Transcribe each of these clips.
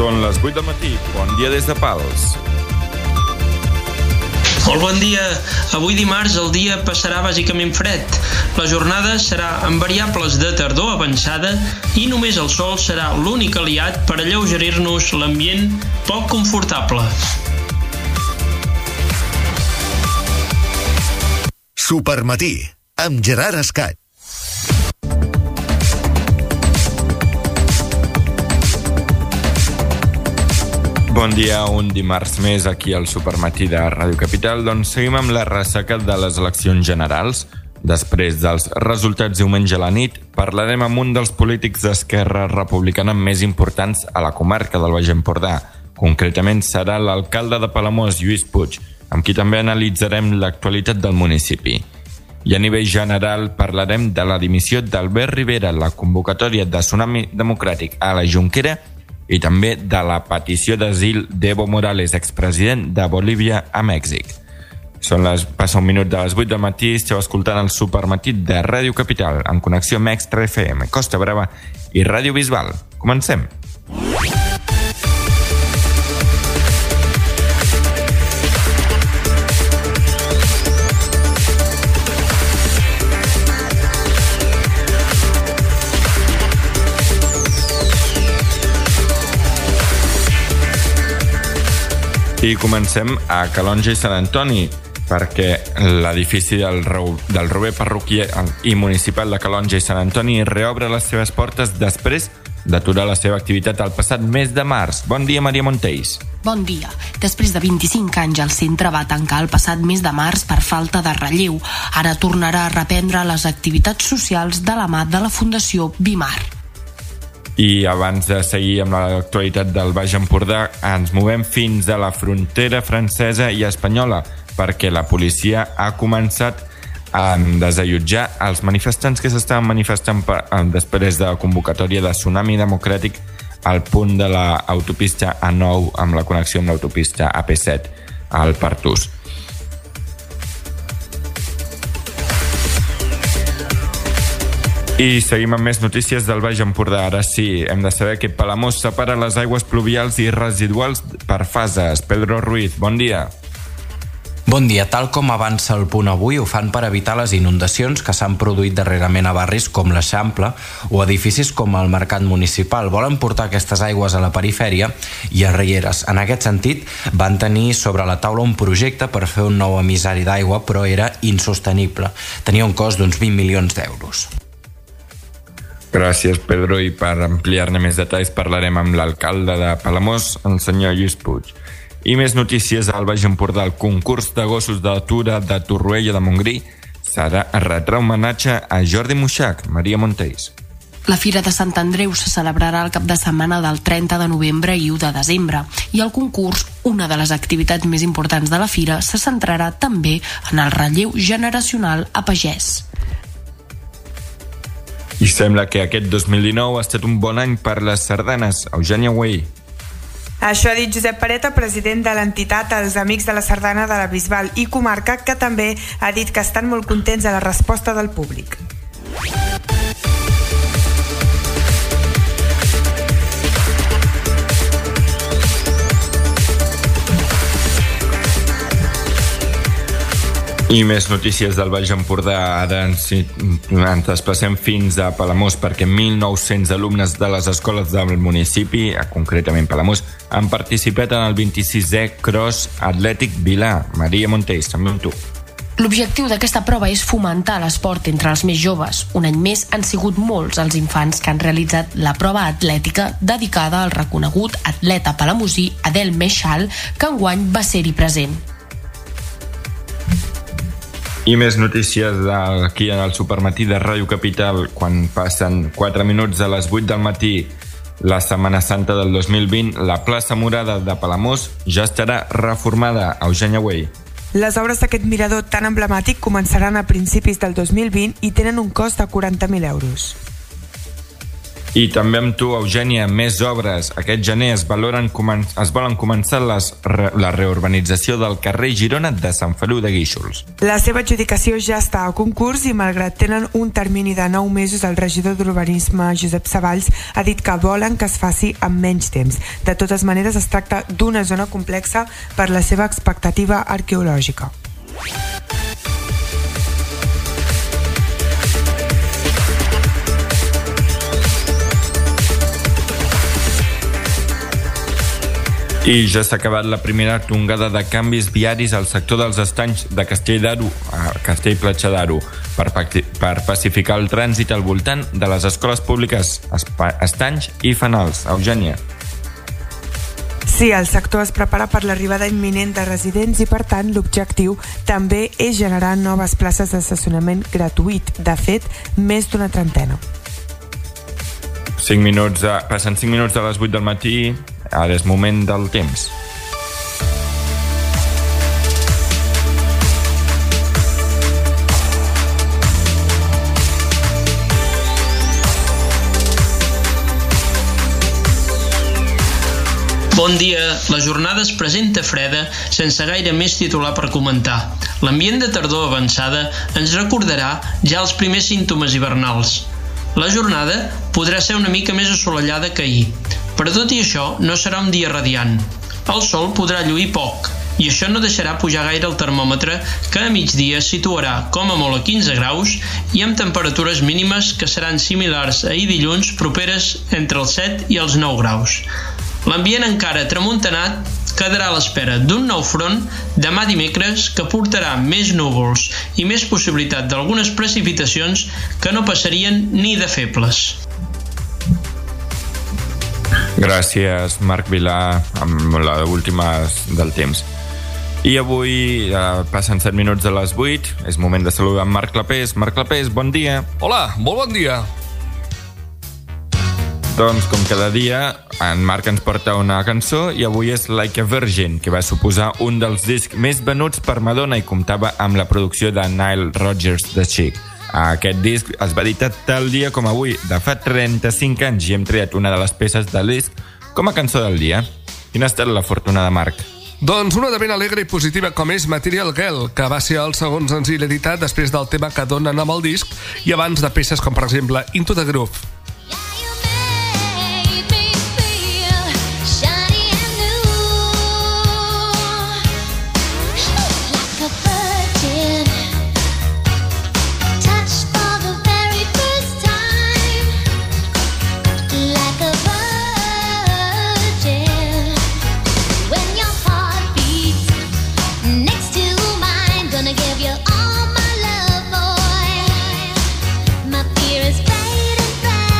Són les 8 del matí. Bon dia des de Pals. Molt bon dia. Avui dimarts el dia passarà bàsicament fred. La jornada serà amb variables de tardor avançada i només el sol serà l'únic aliat per alleugerir-nos l'ambient poc confortable. Supermatí, amb Gerard Escat. Bon dia, un dimarts més aquí al Supermatí de Ràdio Capital. Doncs seguim amb la ressaca de les eleccions generals. Després dels resultats diumenge a la nit, parlarem amb un dels polítics d'Esquerra Republicana més importants a la comarca del Baix Empordà. Concretament serà l'alcalde de Palamós, Lluís Puig, amb qui també analitzarem l'actualitat del municipi. I a nivell general parlarem de la dimissió d'Albert Rivera, la convocatòria de Tsunami Democràtic a la Jonquera i també de la petició d'asil d'Evo Morales, expresident de Bolívia a Mèxic. Passa un minut de les 8 del matí, esteu escoltant el Supermatí de Ràdio Capital en connexió amb Extra FM, Costa Brava i Ràdio Bisbal. Comencem! I comencem a Calonge i Sant Antoni, perquè l'edifici del Rober Parroquial i Municipal de Calonge i Sant Antoni reobre les seves portes després d'aturar la seva activitat el passat mes de març. Bon dia, Maria Montells. Bon dia. Després de 25 anys, el centre va tancar el passat mes de març per falta de relleu. Ara tornarà a reprendre les activitats socials de la mà de la Fundació Bimar. I abans de seguir amb l'actualitat del Baix Empordà, ens movem fins a la frontera francesa i espanyola, perquè la policia ha començat a desallotjar els manifestants que s'estaven manifestant després de la convocatòria de Tsunami Democràtic al punt de l'autopista A9 amb la connexió amb l'autopista AP7 al Pertús. I seguim amb més notícies del Baix Empordà. Ara sí, hem de saber que Palamós separa les aigües pluvials i residuals per fases. Pedro Ruiz, bon dia. Bon dia. Tal com avança el punt avui, ho fan per evitar les inundacions que s'han produït darrerament a barris com l'Eixample o edificis com el Mercat Municipal. Volen portar aquestes aigües a la perifèria i a Rieres. En aquest sentit, van tenir sobre la taula un projecte per fer un nou emissari d'aigua, però era insostenible. Tenia un cost d'uns 20 milions d'euros. Gràcies, Pedro, i per ampliar-ne més detalls parlarem amb l'alcalde de Palamós, el senyor Lluís Puig. I més notícies al Baix Empordà. El concurs de gossos de Tura de Torroella de Montgrí retrà homenatge a Jordi Muixach. Maria Montells. La Fira de Sant Andreu se celebrarà el cap de setmana del 30 de novembre i 1 de desembre i el concurs, una de les activitats més importants de la Fira, se centrarà també en el relleu generacional a pagès. I sembla que aquest 2019 ha estat un bon any per les sardanes. Eugènia Güell. Això ha dit Josep Pareta, president de l'entitat Els Amics de la Sardana de la Bisbal i Comarca, que també ha dit que estan molt contents de la resposta del públic. I més notícies del Baix Empordà. Ara ens desplacem fins a Palamós perquè 1.900 alumnes de les escoles del municipi, concretament Palamós, han participat en el 26è Cross Atlètic Vilà. Maria Montells, també amb tu. L'objectiu d'aquesta prova és fomentar l'esport entre els més joves. Un any més han sigut molts els infants que han realitzat la prova atlètica dedicada al reconegut atleta palamosí Adel Meixal, que enguany va ser-hi present. I més notícies aquí en el Supermatí de Ràdio Capital. Quan passen 4 minuts de les 8 del matí, la Setmana Santa del 2020, la plaça Morada de Palamós ja estarà reformada. Eugènia Güell. Les obres d'aquest mirador tan emblemàtic començaran a principis del 2020 i tenen un cost de 40.000 euros. I també amb tu, Eugènia, més obres. Aquest gener es volen començar la reurbanització del carrer Girona de Sant Feliu de Guíxols. La seva adjudicació ja està a concurs i malgrat tenen un termini de 9 mesos, el regidor d'Urbanisme, Josep Savalls, ha dit que volen que es faci amb menys temps. De totes maneres, es tracta d'una zona complexa per la seva expectativa arqueològica. I ja s'ha acabat la primera tongada de canvis viaris al sector dels estanys de Castell d'Aro a Castell-Platja d'Aro per pacificar el trànsit al voltant de les escoles públiques, estanys i fanals. Eugènia. Sí, el sector es prepara per l'arribada imminent de residents i, per tant, l'objectiu també és generar noves places d'estacionament gratuït. De fet, més d'una trentena. Passen 5 minuts de les 8 del matí. Ara és moment del temps. Bon dia. La jornada es presenta freda sense gaire més titular per comentar. L'ambient de tardor avançada ens recordarà ja els primers símptomes hivernals. La jornada podrà ser una mica més assolellada que ahir, però tot i això no serà un dia radiant. El sol podrà lluir poc i això no deixarà pujar gaire el termòmetre, que a migdia situarà com a molt a 15 graus i amb temperatures mínimes que seran similars a ahir dilluns, properes entre els 7 i els 9 graus. L'ambient encara tramuntanat quedarà a l'espera d'un nou front demà dimecres que portarà més núvols i més possibilitat d'algunes precipitacions que no passarien ni de febles. Gràcies, Marc Vilà, amb la última del temps. I avui passen 7 minuts de les 8. És moment de saludar en Marc Clapés. Marc Clapés, bon dia. Hola, molt bon dia. Doncs, com cada dia, en Marc ens porta una cançó i avui és Like a Virgin, que va suposar un dels discs més venuts per Madonna i comptava amb la producció de Nile Rodgers The Chick. Aquest disc es va editar tal dia com avui, de fa 35 anys, i hem triat una de les peces del disc com a cançó del dia. Quina ha estat la fortuna de Marc? Doncs una de ben alegre i positiva com és Material Girl, que va ser el segon senzill editat després del tema que donen amb el disc i abans de peces com, per exemple, Into the Groove. Give you all my love, boy. My fear is fading fast.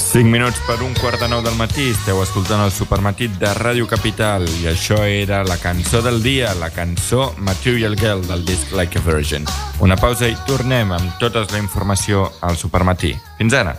5 minuts per 8:45 del matí, esteu escoltant el Supermatí de Ràdio Capital i això era la cançó del dia, la cançó Material Girl del disc Like a Virgin. Una pausa i tornem amb tota la informació al Supermatí. Fins ara!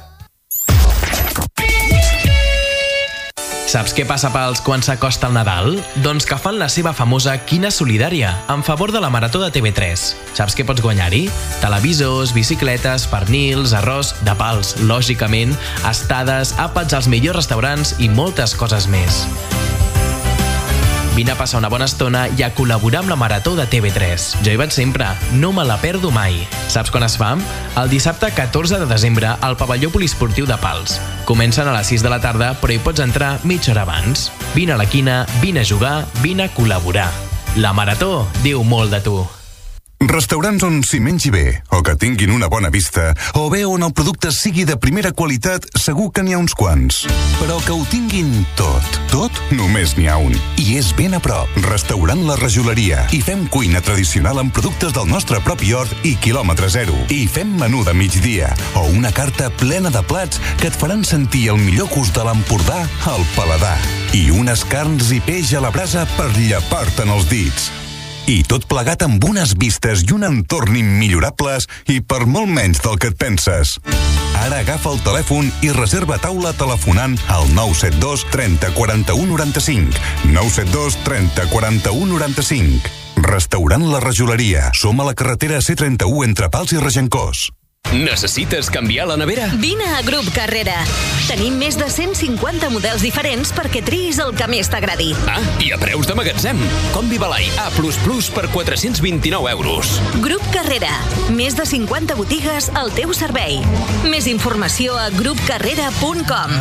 Saps què passa pels quan s'acosta el Nadal? Doncs que fan la seva famosa Quina Solidària en favor de la Marató de TV3. Saps què pots guanyar-hi? Televisors, bicicletes, pernils, arròs, de pals, lògicament, estades, àpats als millors restaurants i moltes coses més. Vine a passar una bona estona i a col·laborar amb la Marató de TV3. Jo hi vaig sempre, no me la perdo mai. Saps quan es fa? El dissabte 14 de desembre al pavelló poliesportiu de Pals. Comencen a les 6 de la tarda, però hi pots entrar mitja hora abans. Vine a la quina, vine a jugar, vine a col·laborar. La Marató diu molt de tu. Restaurants on s'hi mengi bé, o que tinguin una bona vista, o bé on el producte sigui de primera qualitat, segur que n'hi ha uns quants. Però que ho tinguin tot, només n'hi ha un. I és ben a prop. Restaurant La Rajoleria. I fem cuina tradicional amb productes del nostre propi hort i quilòmetre zero. I fem menú de migdia, o una carta plena de plats que et faran sentir el millor gust de l'Empordà al paladar. I unes carns i peix a la brasa per llepar-te'n els dits. I tot plegat amb unes vistes i un entorn immillorables i per molt menys del que et penses. Ara agafa el telèfon i reserva taula telefonant al 972 30 41 95. 972 30 41 95. Restaurant La Rajoleria. Som a la carretera C31 entre Pals i Regencós. Necessites canviar la nevera? Vine a Grup Carrera. Tenim més de 150 models diferents perquè triïs el que més t'agradi. Ah, i a preus de magatzem. Combi Balai A++ per 429 euros. Grup Carrera. Més de 50 botigues al teu servei. Més informació a grupcarrera.com.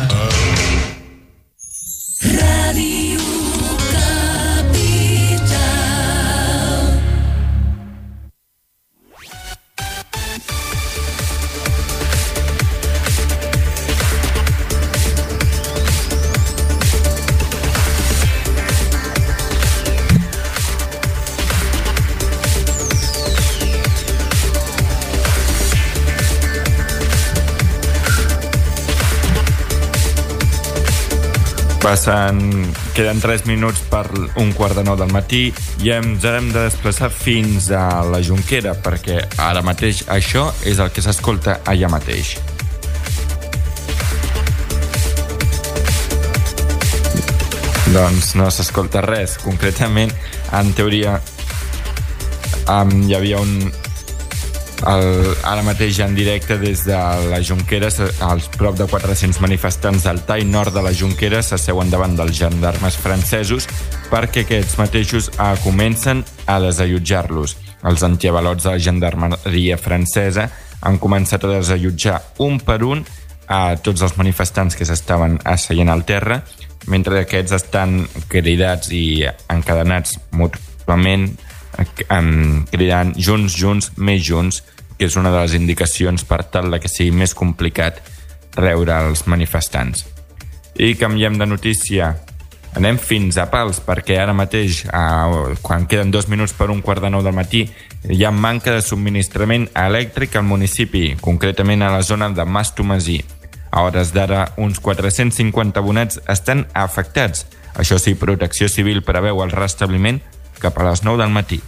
Ràdio Queden 3 minuts per 8:45 del matí i ens hem de desplaçar fins a la Jonquera perquè ara mateix això és el que s'escolta allà mateix. Doncs no s'escolta res. Concretament, en teoria, hi havia ara mateix en directe des de la Jonquera, als prop de 400 manifestants del tall nord de la Jonquera s'asseuen davant dels gendarmes francesos perquè aquests mateixos comencen a desallotjar-los. Els antiavalots de la gendarmeria francesa han començat a desallotjar un per un a tots els manifestants que s'estaven asseient al terra, mentre aquests estan cridats i encadenats mútuament, cridant junts, més junts, que és una de les indicacions per tal que sigui més complicat treure els manifestants. I canviem de notícia. Anem fins a Pals, perquè ara mateix, quan queden 2 minuts per 8:45 del matí, hi ha manca de subministrament elèctric al municipi, concretament a la zona de Mas Tomasí. A hores d'ara, uns 450 abonats estan afectats. Això sí, Protecció Civil preveu el restabliment cap a les 9 del matí.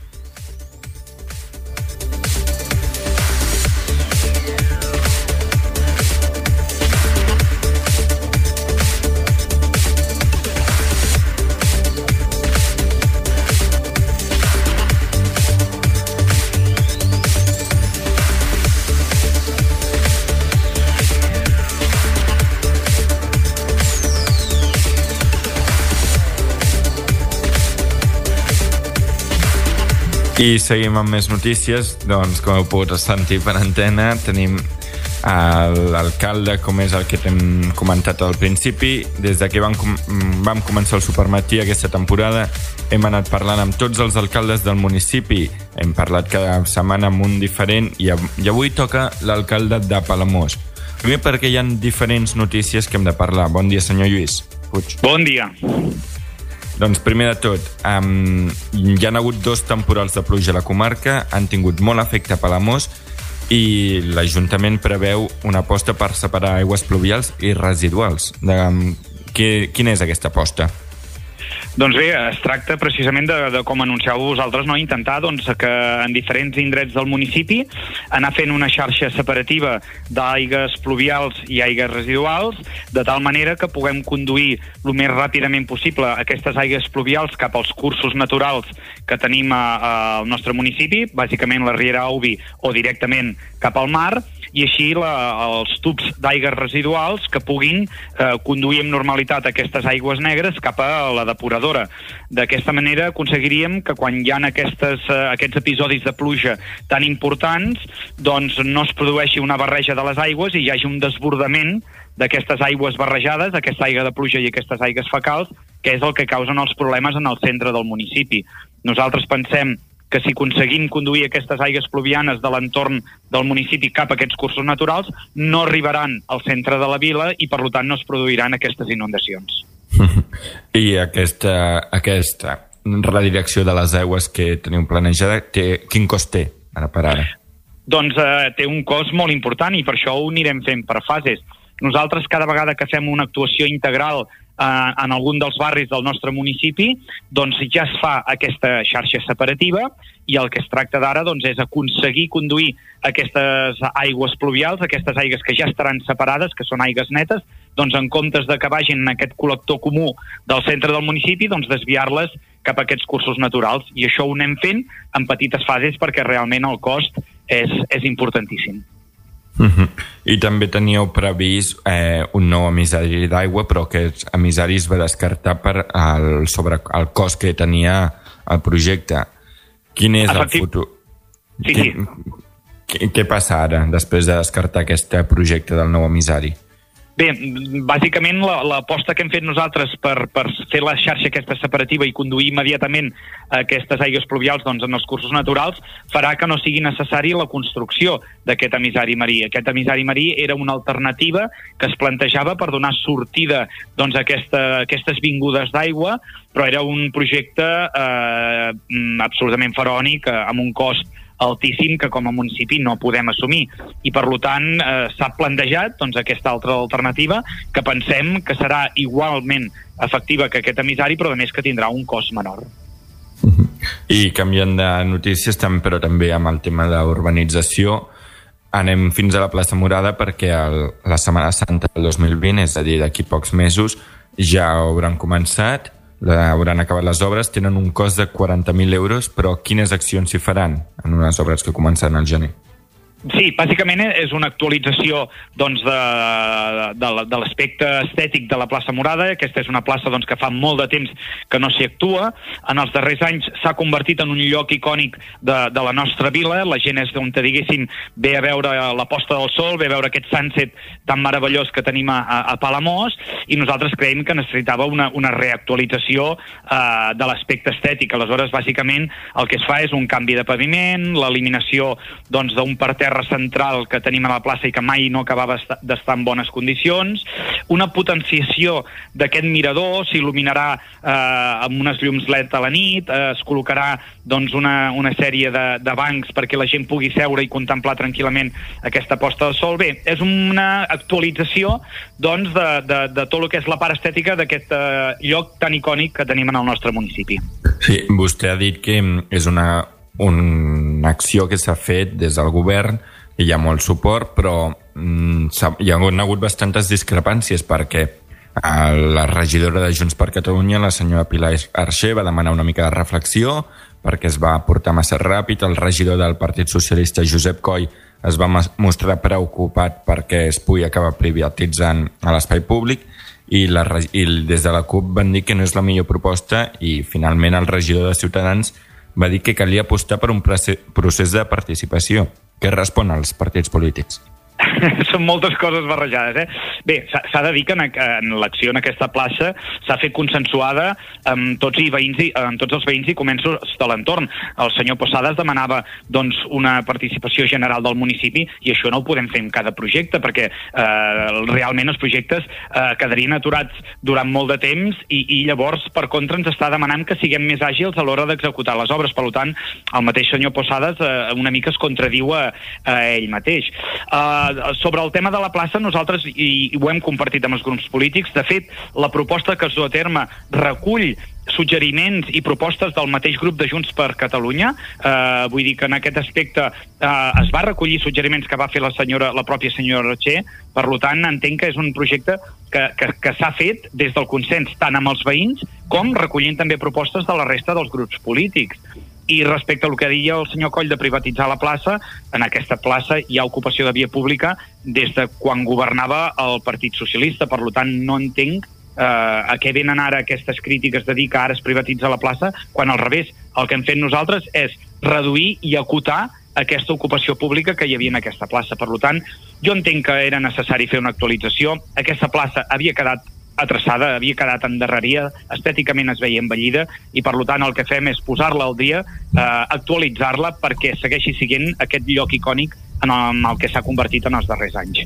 I seguim amb més notícies. Doncs, com heu pogut sentir per antena, tenim l'alcalde, com és el que t'hem comentat al principi. Des que vam començar el Supermatí aquesta temporada, hem anat parlant amb tots els alcaldes del municipi. Hem parlat cada setmana amb un diferent i avui toca l'alcalde de Palamós. Primer perquè hi ha diferents notícies que hem de parlar. Bon dia, senyor Lluís Puig. Bon dia. Doncs primer de tot, hi ha hagut 2 temporals de pluja a la comarca, han tingut molt efecte a Palamós i l'Ajuntament preveu una aposta per separar aigües pluvials i residuals. Quina és aquesta aposta? Doncs bé, es tracta precisament de com anuncieu vosaltres, no? Intentar que en diferents indrets del municipi anar fent una xarxa separativa d'aigues pluvials i aigues residuals, de tal manera que puguem conduir el més ràpidament possible aquestes aigues pluvials cap als cursos naturals que tenim al nostre municipi, bàsicament la Riera Aubi o directament cap al mar, i així els tubs d'aigues residuals que puguin conduir amb normalitat aquestes aigües negres cap a la depuradora. D'aquesta manera aconseguiríem que quan hi ha aquests episodis de pluja tan importants, doncs no es produeixi una barreja de les aigües i hi hagi un desbordament d'aquestes aigües barrejades, aquesta aigua de pluja i aquestes aigues fecals, que és el que causen els problemes en el centre del municipi. Nosaltres pensem que si aconseguim conduir aquestes aigues pluvianes de l'entorn del municipi cap a aquests cursos naturals, no arribaran al centre de la vila i, per tant, no es produiran aquestes inundacions. I aquesta redirecció de les aigües que teniu planejada, quin cost té, ara per ara? Doncs té un cost molt important i per això ho anirem fent per fases. Nosaltres, cada vegada que fem una actuació integral en algun dels barris del nostre municipi, doncs ja es fa aquesta xarxa separativa i el que es tracta d'ara és aconseguir conduir aquestes aigües pluvials, aquestes aigues que ja estaran separades, que són aigues netes, doncs en comptes de que vagin en aquest col·lector comú del centre del municipi, doncs desviar-les cap a aquests cursos naturals. I això ho anem fent en petites fases perquè realment el cost és importantíssim. I també teníeu previst un nou emissari d'aigua, però aquest emissari es va descartar sobre el cost que tenia el projecte. Quin és el futur? Sí. Què passa ara, després de descartar aquest projecte del nou emissari? Bé, bàsicament l'aposta que hem fet nosaltres per fer la xarxa aquesta separativa i conduir immediatament aquestes aigües pluvials en els cursos naturals farà que no sigui necessari la construcció d'aquest emissari marí. Aquest emissari marí era una alternativa que es plantejava per donar sortida a aquestes vingudes d'aigua, però era un projecte absolutament faraònic, amb un cost altíssim que com a municipi no podem assumir. I per tant s'ha plantejat aquesta altra alternativa que pensem que serà igualment efectiva que aquest emissari, però a més que tindrà un cost menor. I canviant de notícies, però també amb el tema d'urbanització, anem fins a la plaça Morada perquè la Setmana Santa del 2020, és a dir, d'aquí pocs mesos, ja hauran començat, hauran acabat les obres, tenen un cost de 40.000 euros, però quines accions s'hi faran en unes obres que començaran al gener? Sí, bàsicament és una actualització de l'aspecte estètic de la plaça Morada. Aquesta és una plaça que fa molt de temps que no s'hi actua. En els darrers anys s'ha convertit en un lloc icònic de la nostra vila. La gent és on, diguéssim, ve a veure la posta del sol, ve a veure aquest sunset tan meravellós que tenim a Palamós, i nosaltres creiem que necessitava una reactualització de l'aspecte estètic. Aleshores, bàsicament, el que es fa és un canvi de paviment, l'eliminació d'un parterre central que tenim a la plaça i que mai no acabava d'estar en bones condicions, una potenciació d'aquest mirador, s'il·luminarà amb unes llums LED a la nit, es col·locarà una sèrie de bancs perquè la gent pugui seure i contemplar tranquil·lament aquesta posta de sol. Bé, és una actualització de tot el que és la part estètica d'aquest lloc tan icònic que tenim en el nostre municipi. Sí, vostè ha dit que és una acció que s'ha fet des del govern, hi ha molt suport, però hi ha hagut bastantes discrepàncies perquè la regidora de Junts per Catalunya, la senyora Pilar Arxer, va demanar una mica de reflexió perquè es va portar massa ràpid. El regidor del Partit Socialista, Josep Coll, es va mostrar preocupat perquè es pugui acabar privatitzant a l'espai públic i des de la CUP van dir que no és la millor proposta i finalment el regidor de Ciutadans va dir que calia apostar per un procés de participació. Què respon als partits polítics? són moltes coses barrejades, Bé, s'ha de dir que en l'acció en aquesta plaça s'ha fet consensuada amb tots els veïns i comerços de l'entorn. El senyor Posadas demanava doncs, una participació general del municipi i això no ho podem fer en cada projecte perquè realment els projectes quedarien aturats durant molt de temps i llavors, per contra, ens està demanant que siguem més àgils a l'hora d'executar les obres. Per tant, el mateix senyor Posadas una mica es contradiu a ell mateix. Sobre el tema de la plaça, nosaltres ho hem compartit amb els grups polítics. De fet, la proposta que es du a terme recull suggeriments i propostes del mateix grup de Junts per Catalunya. Vull dir que en aquest aspecte es va recollir suggeriments que va fer la pròpia senyora Txé. Per tant, entenc que és un projecte que s'ha fet des del consens tant amb els veïns com recollint també propostes de la resta dels grups polítics. I respecte al que deia el senyor Coll de privatitzar la plaça, en aquesta plaça hi ha ocupació de via pública des de quan governava el Partit Socialista. Per tant, no entenc a què venen ara aquestes crítiques de dir que ara es privatitza la plaça, quan al revés, el que hem fet nosaltres és reduir i acotar aquesta ocupació pública que hi havia en aquesta plaça. Per tant, jo entenc que era necessari fer una actualització. Aquesta plaça havia quedat atreçada, havia quedat endarrerida, estèticament es veia envellida i per tant el que fem és posar-la al dia, actualitzar-la perquè segueixi sent aquest lloc icònic en el que s'ha convertit en els darrers anys.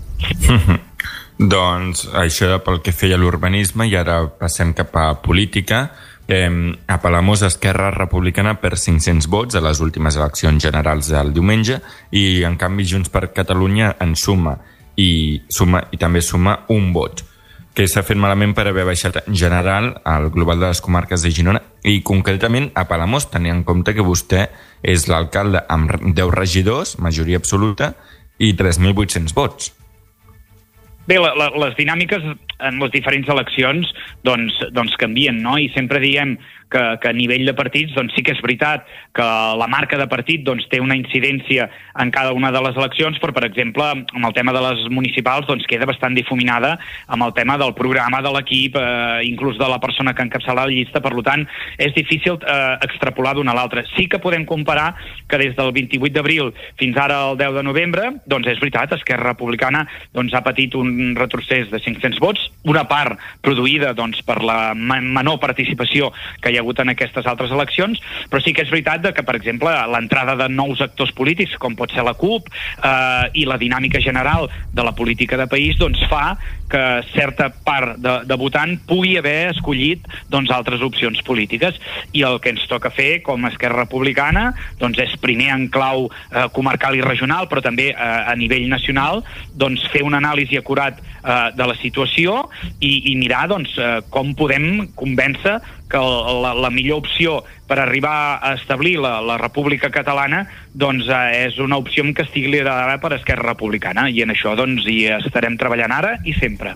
Doncs això pel que feia l'urbanisme i ara passem cap a política. A Palamós, Esquerra Republicana per 500 vots a les últimes eleccions generals del diumenge i en canvi Junts per Catalunya en suma i també suma un vot. Que s'ha fet malament per haver baixat en general al global de les comarques de Girona i concretament a Palamós, tenint en compte que vostè és l'alcalde amb 10 regidors, majoria absoluta, i 3.800 vots. Bé, les dinàmiques en les diferents eleccions doncs canvien, no? I sempre diem que a nivell de partits doncs sí que és veritat que la marca de partit doncs té una incidència en cada una de les eleccions, però per exemple amb el tema de les municipals doncs queda bastant difuminada amb el tema del programa de l'equip, inclús de la persona que encapçala la llista. Per tant, és difícil extrapolar d'una a l'altra. Sí que podem comparar que des del 28 d'abril fins ara al 10 de novembre, doncs és veritat, Esquerra Republicana doncs ha patit un retrocés de 500 vots, una part produïda doncs per la menor participació que hi ha hagut en aquestes altres eleccions, però sí que és veritat que, per exemple, l'entrada de nous actors polítics, com pot ser la CUP, i la dinàmica general de la política de país, doncs fa que certa part de votant pugui haver escollit doncs altres opcions polítiques. I el que ens toca fer com a Esquerra Republicana doncs és primer en clau comarcal i regional, però també a nivell nacional, doncs fer una anàlisi acurat de la situació i mirar doncs com podem convèncer que la millor opció per arribar a establir la República Catalana doncs és una opció que estigui liderada per Esquerra Republicana i en això doncs hi estarem treballant ara i sempre.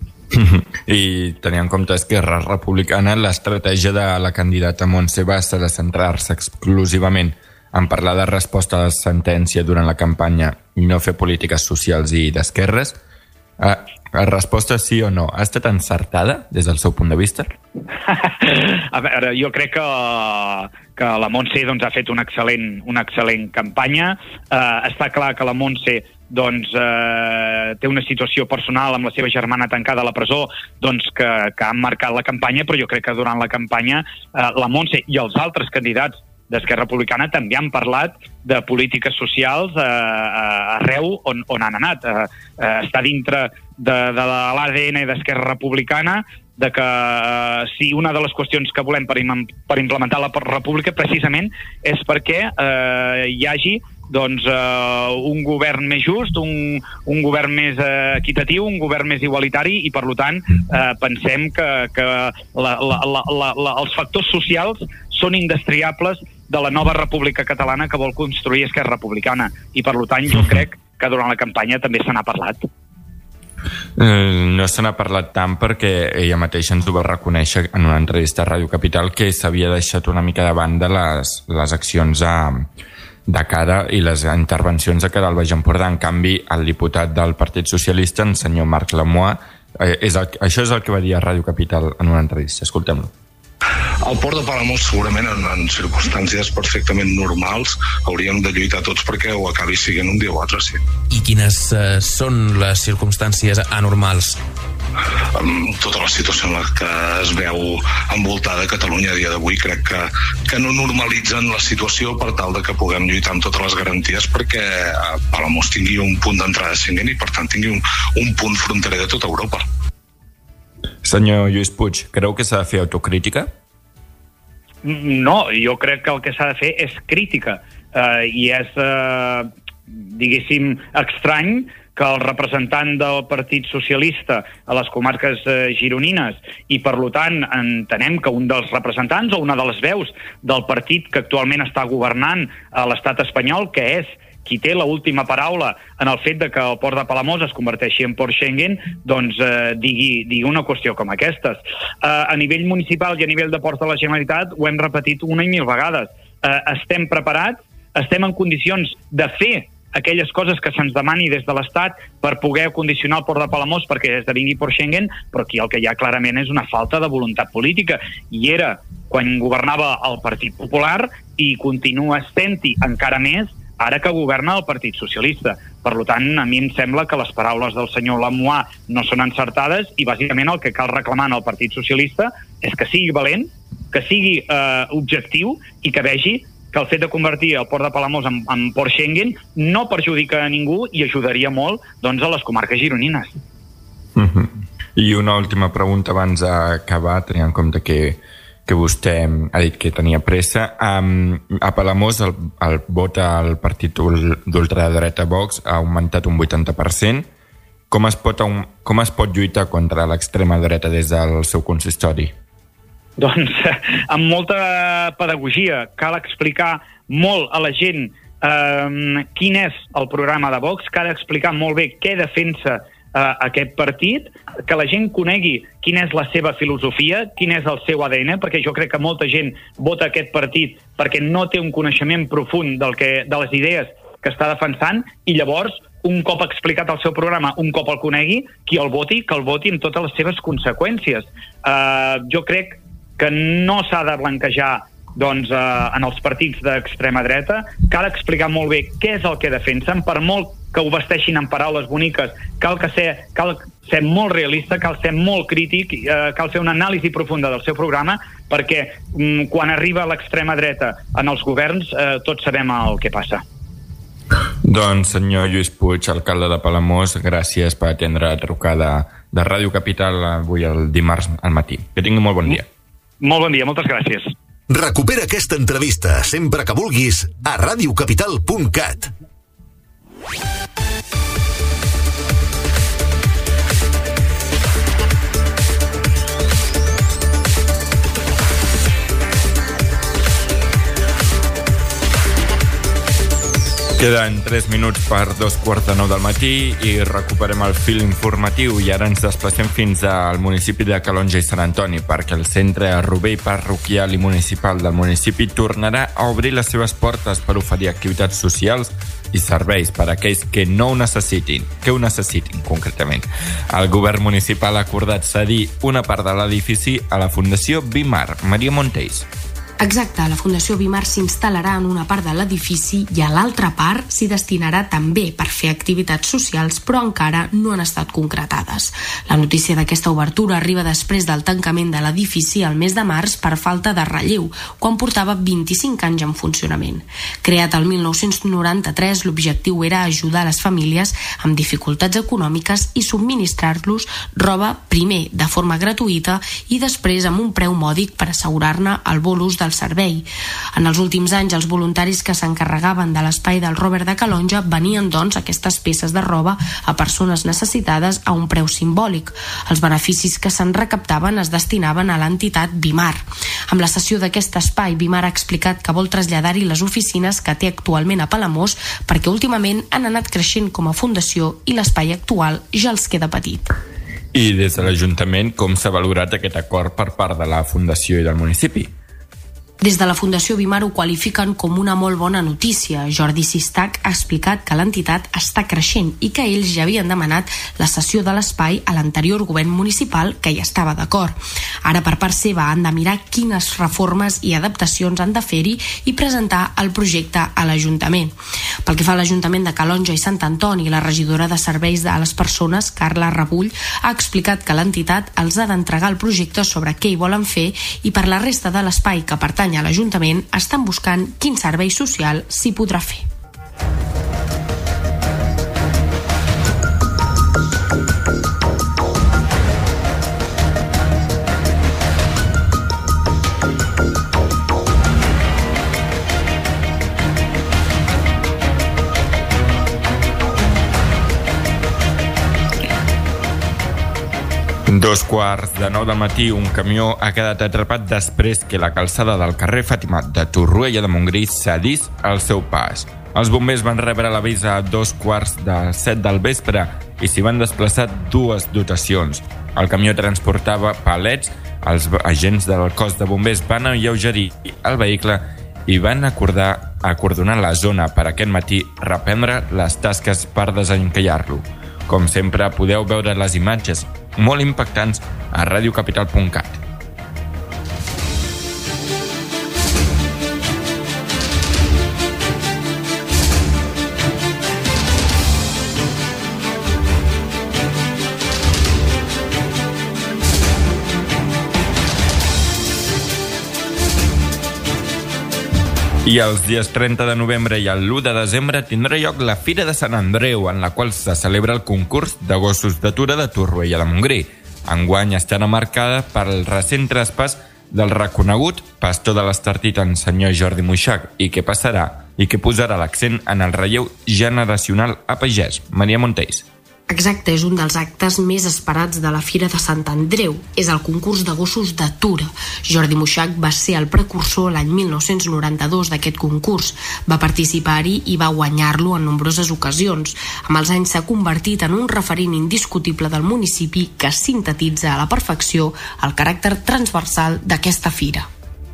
I tenint en compte Esquerra Republicana, l'estratègia de la candidata Montse Bassa de centrar-se exclusivament en parlar de resposta a la sentència durant la campanya i no fer polítiques socials i d'esquerres, la resposta sí o no ha estat encertada des del seu punt de vista? A veure, jo crec que la Montse doncs, ha fet una excel·lent campanya. Està clar que la Montse doncs, té una situació personal amb la seva germana tancada a la presó doncs, que han marcat la campanya, però jo crec que durant la campanya la Montse i els altres candidats d'Esquerra Republicana també han parlat de polítiques socials arreu on han anat. Està dintre de l'ADN d'Esquerra Republicana de que si una de les qüestions que volem per implementar la república precisament és perquè hi hagi doncs, un govern més just, un govern més equitatiu, un govern més igualitari i per tant pensem que els factors socials són indestriables de la nova república catalana que vol construir Esquerra Republicana i per tant jo crec que durant la campanya també se n'ha parlat. No se n'ha parlat tant perquè ella mateixa ens ho va reconèixer en una entrevista a Ràdio Capital que s'havia deixat una mica de banda les accions de cara i les intervencions de cara al Baix Empordà. En canvi, el diputat del Partit Socialista, el senyor Marc Lamois, això és el que va dir a Ràdio Capital en una entrevista. Escoltem-lo. El Port de Palamós segurament en circumstàncies perfectament normals hauríem de lluitar tots perquè ho acabi siguent un dia o altre, sí. I quines són les circumstàncies anormals? Tota la situació en la que es veu envoltada Catalunya a dia d'avui crec que no normalitzen la situació per tal de que puguem lluitar amb totes les garanties perquè Palamós tingui un punt d'entrada Schengen i per tant tingui un punt fronterer de tota Europa. Senyor Lluís Puig, creu que s'ha de fer autocrítica? No, jo crec que el que s'ha de fer és crítica i és, diguéssim, estrany que el representant del Partit Socialista a les comarques gironines i, per tant, entenem que un dels representants o una de les veus del partit que actualment està governant a l'estat espanyol, que és qui té l'última paraula en el fet de que el Port de Palamós es converteixi en Port Schengen, doncs digui una qüestió com aquestes. A nivell municipal i a nivell de Ports de la Generalitat ho hem repetit una i mil vegades. Estem preparats, estem en condicions de fer aquelles coses que se'ns demani des de l'Estat per poder condicionar el Port de Palamós perquè esdevingui Port Schengen, però aquí el que hi ha clarament és una falta de voluntat política. I era quan governava el Partit Popular i continua sent-hi encara més ara que governa el Partit Socialista. Per tant, a mi em sembla que les paraules del senyor Lamois no són encertades i bàsicament el que cal reclamar al Partit Socialista és que sigui valent, que sigui objectiu i que vegi que el fet de convertir el Port de Palamós en Port Schengen no perjudica a ningú i ajudaria molt doncs, a les comarques gironines. I una última pregunta abans d'acabar, tenint en compte que vostè ha dit que tenia pressa. A Palamós el vot al partit d'ultradreta Vox ha augmentat un 80%. Com es pot lluitar contra l'extrema dreta des del seu consistori? Doncs amb molta pedagogia. Cal explicar molt a la gent quin és el programa de Vox, cal explicar molt bé què defensa aquest partit, que la gent conegui quina és la seva filosofia, quin és el seu ADN, perquè jo crec que molta gent vota aquest partit perquè no té un coneixement profund de les idees que està defensant, i llavors, un cop explicat el seu programa, un cop el conegui, qui el voti, que el voti amb totes les seves conseqüències. Jo crec que no s'ha de blanquejar en els partits d'extrema dreta, cal explicar molt bé què és el que defensen, per molt que ho vesteixin en paraules boniques, cal ser molt realista, cal ser molt crític, cal fer una anàlisi profunda del seu programa, perquè quan arriba l'extrema dreta en els governs, tots sabem el que passa. Doncs, senyor Lluís Puig, alcalde de Palamós, gràcies per atendre la trucada de Ràdio Capital avui el dimarts al matí. Que tingui molt bon dia. Molt bon dia, moltes gràcies. Recupera aquesta entrevista sempre que vulguis a radiocapital.cat. Queden 3 minuts per 2:45 del matí i recuperem el fil informatiu i ara ens desplacem fins al municipi de Calonge i Sant Antoni perquè el centre Rovell parroquial i municipal del municipi tornarà a obrir les seves portes per oferir activitats socials i serveis per a aquells que no ho necessitin. Que ho necessitin, concretament. El govern municipal ha acordat cedir una part de l'edifici a la Fundació Bimar. Maria Montells. Exacte, la Fundació Bimar s'instal·larà en una part de l'edifici i a l'altra part s'hi destinarà també per fer activitats socials, però encara no han estat concretades. La notícia d'aquesta obertura arriba després del tancament de l'edifici al mes de març per falta de relleu, quan portava 25 anys en funcionament. Creat el 1993, l'objectiu era ajudar les famílies amb dificultats econòmiques i subministrar-los roba primer de forma gratuïta i després amb un preu mòdic per assegurar-ne el bon ús del servei. En els últims anys, els voluntaris que s'encarregaven de l'espai del Robert de Calonge venien, doncs, aquestes peces de roba a persones necessitades a un preu simbòlic. Els beneficis que se'n recaptaven es destinaven a l'entitat Bimar. Amb la cessió d'aquest espai, Bimar ha explicat que vol traslladar-hi les oficines que té actualment a Palamós perquè últimament han anat creixent com a fundació i l'espai actual ja els queda petit. I des de l'Ajuntament, com s'ha valorat aquest acord per part de la Fundació i del municipi? Des de la Fundació Bimar ho qualifiquen com una molt bona notícia. Jordi Sistac ha explicat que l'entitat està creixent i que ells ja havien demanat la cessió de l'espai a l'anterior govern municipal, que hi estava d'acord. Ara, per part seva, han de mirar quines reformes i adaptacions han de fer-hi i presentar el projecte a l'Ajuntament. Pel que fa a l'Ajuntament de Calonja i Sant Antoni, la regidora de Serveis a les Persones, Carla Rebull, ha explicat que l'entitat els ha d'entregar el projecte sobre què hi volen fer i per la resta de l'espai que pertany a l'Ajuntament estan buscant quin servei social s'hi podrà fer. Dos quarts de 9 del matí, un camió ha quedat atrapat després que la calçada del carrer Fàtima de Torroella de Montgrí cedís el seu pas. Els bombers van rebre l'avís a 2:15 del vespre i s'hi van desplaçar dues dotacions. El camió transportava palets, els agents del cos de bombers van alleugerir el vehicle i van acordar acordonar la zona per aquest matí reprendre les tasques per desencallar-lo. Com sempre, podeu veure les imatges molt impactants a radiocapital.cat. I els dies 30 de novembre i el 1 de desembre tindrà lloc la Fira de Sant Andreu, en la qual se celebra el concurs de gossos d'atura de Torroella de Montgrí. Enguany estarà marcada pel recent traspàs del reconegut pastor de l'Estartit en senyor Jordi Moixac i que posarà l'accent en el relleu generacional a pagès. Maria Monteis. Exacte, és un dels actes més esperats de la Fira de Sant Andreu. És el concurs de gossos d'atura. Jordi Moixac va ser el precursor l'any 1992 d'aquest concurs. Va participar-hi i va guanyar-lo en nombroses ocasions. Amb els anys s'ha convertit en un referent indiscutible del municipi que sintetitza a la perfecció el caràcter transversal d'aquesta fira.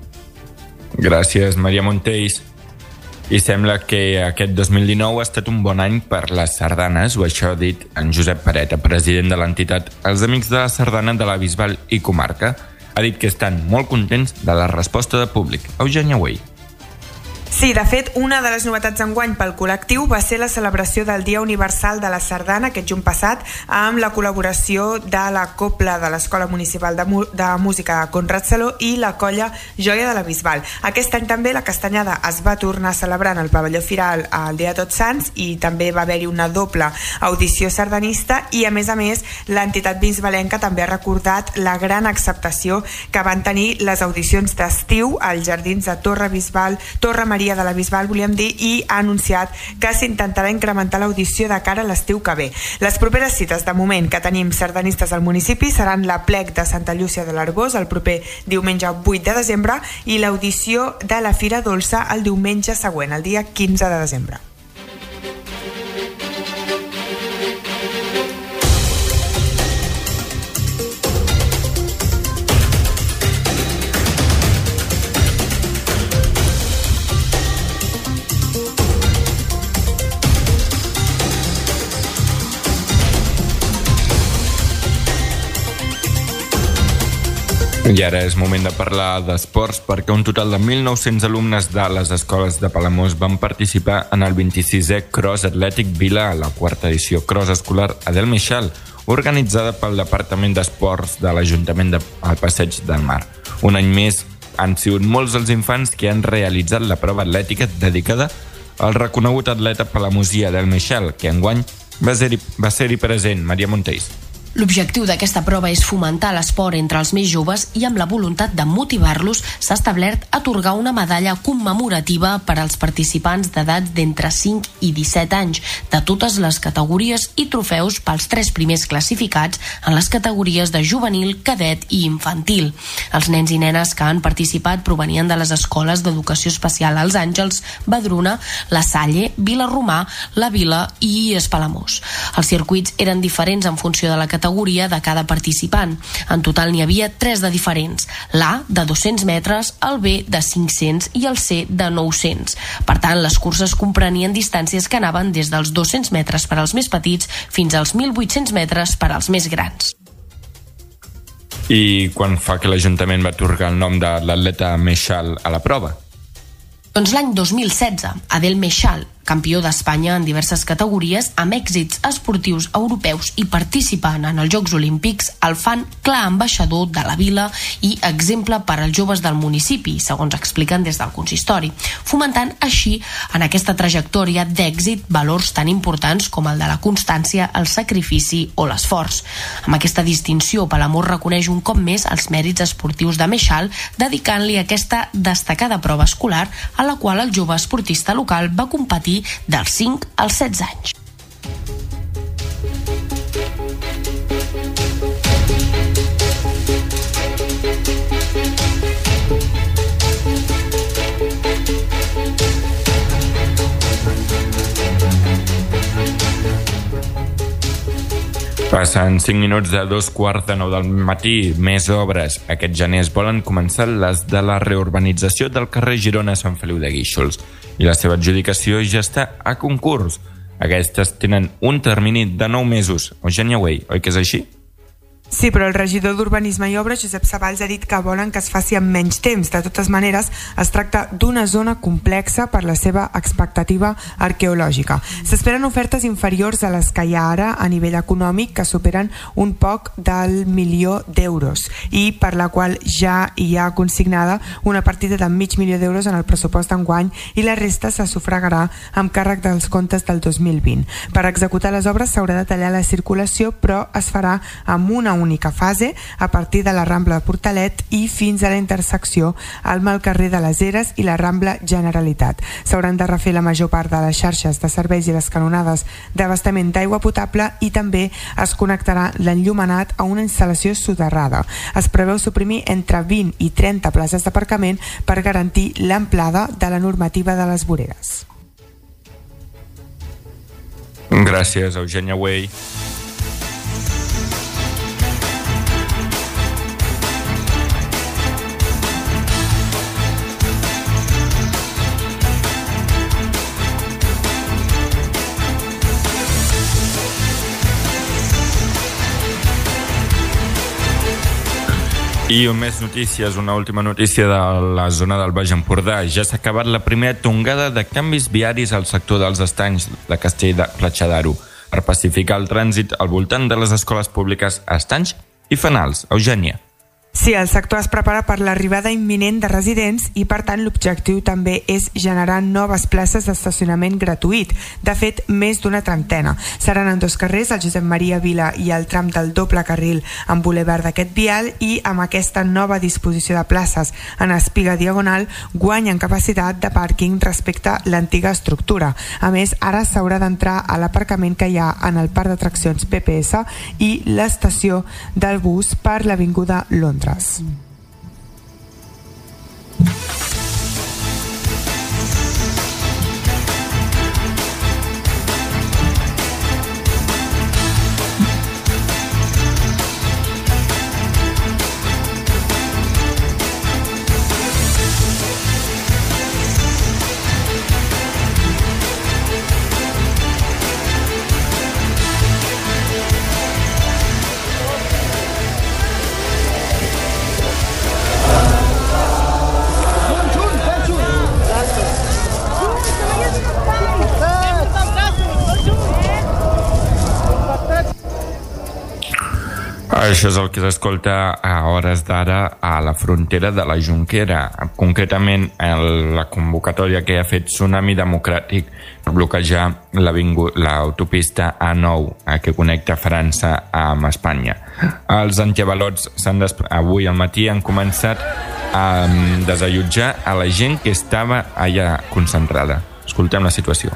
Gràcies, Maria Monteis. I sembla que aquest 2019 ha estat un bon any per les sardanes, o això ha dit en Josep Pareta, president de l'entitat Els Amics de la Sardana de la Bisbal i Comarca. Ha dit que estan molt contents de la resposta de públic. Eugènia Güell. Sí, de fet, una de les novetats d'enguany pel col·lectiu va ser la celebració del Dia Universal de la Sardana aquest juny passat amb la col·laboració de la Copla de l'Escola Municipal de Música Conrad Saló i la colla Joia de la Bisbal. Aquest any també la Castanyada es va tornar a celebrar en el pavelló Firal el dia de Tots Sants i també va haver-hi una doble audició sardanista i a més l'entitat bisbalenca també ha recordat la gran acceptació que van tenir les audicions d'estiu als jardins de Torre Maria de la Bisbal, volíem dir, i ha anunciat que s'intentarà incrementar l'audició de cara a l'estiu que ve. Les properes cites de moment que tenim sardanistes al municipi seran l'Aplec de Santa Llúcia de l'Arboç el proper diumenge 8 de desembre i l'audició de la Fira Dolça el diumenge següent, el dia 15 de desembre. I ara és moment de parlar d'esports perquè un total de 1.900 alumnes de les escoles de Palamós van participar en el 26è Cross Atlètic Vila, a la quarta edició Cross Escolar Adel Meixal, organitzada pel Departament d'Esports de l'Ajuntament al Passeig del Mar. Un any més han sigut molts els infants que han realitzat la prova atlètica dedicada al reconegut atleta palamosí Adel Meixal, que enguany va ser-hi present. Maria Monteis. L'objectiu d'aquesta prova és fomentar l'esport entre els més joves i amb la voluntat de motivar-los s'ha establert atorgar una medalla commemorativa per als participants d'edats d'entre 5 i 17 anys de totes les categories i trofeus pels 3 primers classificats en les categories de juvenil, cadet i infantil. Els nens i nenes que han participat provenien de les escoles d'educació especial Els Àngels, Badruna, La Salle, Vilarromà, La Vila i Palamós. Els circuits eren diferents en funció de la categoria categoria de cada participant. En total n'hi havia 3 de diferents: l'A, de 200 metres, el B, de 500 i el C, de 900. Per tant, les curses comprenien distàncies que anaven des dels 200 metres per als més petits fins als 1.800 metres per als més grans. I quan fa que l'Ajuntament va atorgar el nom de l'atleta Meixal a la prova? Doncs l'any 2016, Adel Meixal, campió d'Espanya en diverses categories, amb èxits esportius europeus i participant en els Jocs Olímpics, el fan clar ambaixador de la vila i exemple per als joves del municipi, segons expliquen des del consistori, fomentant així en aquesta trajectòria d'èxit valors tan importants com el de la constància, el sacrifici o l'esforç. Amb aquesta distinció, Palamós reconeix un cop més els mèrits esportius de Meixal, dedicant-li aquesta destacada prova escolar a la qual el jove esportista local va competir dels 5 als 16 anys. Passen 5 minuts de 2:15 del matí. Més obres. Aquest gener es volen començar les de la reurbanització del carrer Girona Sant Feliu de Guíxols i la seva adjudicació ja està a concurs. Aquestes tenen un termini de 9 mesos. Eugènia Güell, oi que és així? Sí, però el regidor d'Urbanisme i Obres, Josep Savalls, ha dit que volen que es faci en menys temps. De totes maneres, es tracta d'una zona complexa per la seva expectativa arqueològica. S'esperen ofertes inferiors a les que hi ha ara a nivell econòmic, que superen un poc del 1.000.000 d'euros, i per la qual ja hi ha consignada una partida de $500.000 d'euros en el pressupost d'enguany, i la resta se sufragarà amb càrrec dels comptes del 2020. Per executar les obres s'haurà de tallar la circulació, però es farà amb una única fase a partir de la Rambla de Portalet i fins a la intersecció amb el carrer de les Eres i la Rambla Generalitat. S'hauran de refer la major part de les xarxes de serveis i les canonades d'abastament d'aigua potable i també es connectarà l'enllumenat a una instal·lació soterrada. Es preveu suprimir entre 20 i 30 places d'aparcament per garantir l'amplada de la normativa de les voreres. Gràcies, Eugènia Güell. I més notícies, una última notícia de la zona del Baix Empordà. Ja s'ha acabat la primera tongada de canvis viaris al sector dels estanys de Castell-Platja d'Aro per pacificar el trànsit al voltant de les escoles públiques Estanys i Fenals. Eugènia. Sí, el sector es prepara per l'arribada imminent de residents i, per tant, l'objectiu també és generar noves places d'estacionament gratuït. De fet, més d'una trentena. Seran en 2 carrers, el Josep Maria Vila i el tram del doble carril en bulevard d'aquest vial, i amb aquesta nova disposició de places en espiga diagonal guanyen capacitat de pàrquing respecte a l'antiga estructura. A més, ara s'haurà d'entrar a l'aparcament que hi ha en el parc d'atraccions PPS i l'estació del bus per l'avinguda Londres. Això és el que s'escolta a hores d'ara a la frontera de la Jonquera, concretament la convocatòria que ha fet Tsunami Democràtic per bloquejar l'autopista A9 que connecta França amb Espanya. Els antiavalots avui al matí han començat a desallotjar a la gent que estava allà concentrada. Escoltem la situació.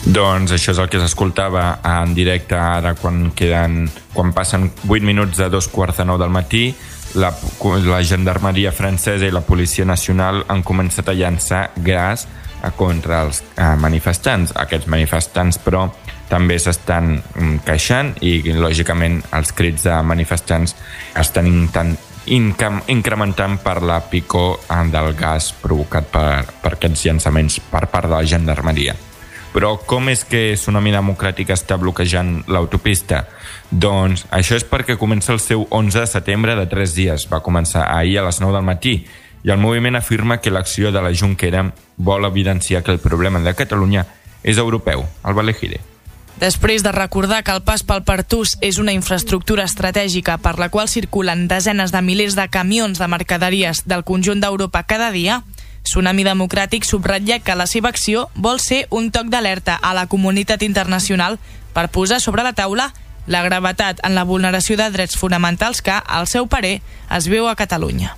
Doncs això és el que s'escoltava en directe ara quan passen 8 minuts de 2:45 del matí. La gendarmeria francesa i la policia nacional han començat a llançar gas contra els manifestants. Aquests manifestants, però, també s'estan queixant i, lògicament, els crits de manifestants estan incrementant per la picor del gas provocat per aquests llançaments per part de la gendarmeria. Però com és que Tsunami Democràtic està bloquejant l'autopista? Doncs això és perquè comença el seu 11 de setembre de 3 dies. Va començar ahir a les 9 del matí i el moviment afirma que l'acció de la Junquera vol evidenciar que el problema de Catalunya és europeu. El Valejide. Després de recordar que el pas pel Pertús és una infraestructura estratègica per la qual circulen desenes de milers de camions de mercaderies del conjunt d'Europa cada dia, Tsunami Democràtic subratlla que la seva acció vol ser un toc d'alerta a la comunitat internacional per posar sobre la taula la gravetat en la vulneració de drets fonamentals que, al seu parer, es veu a Catalunya.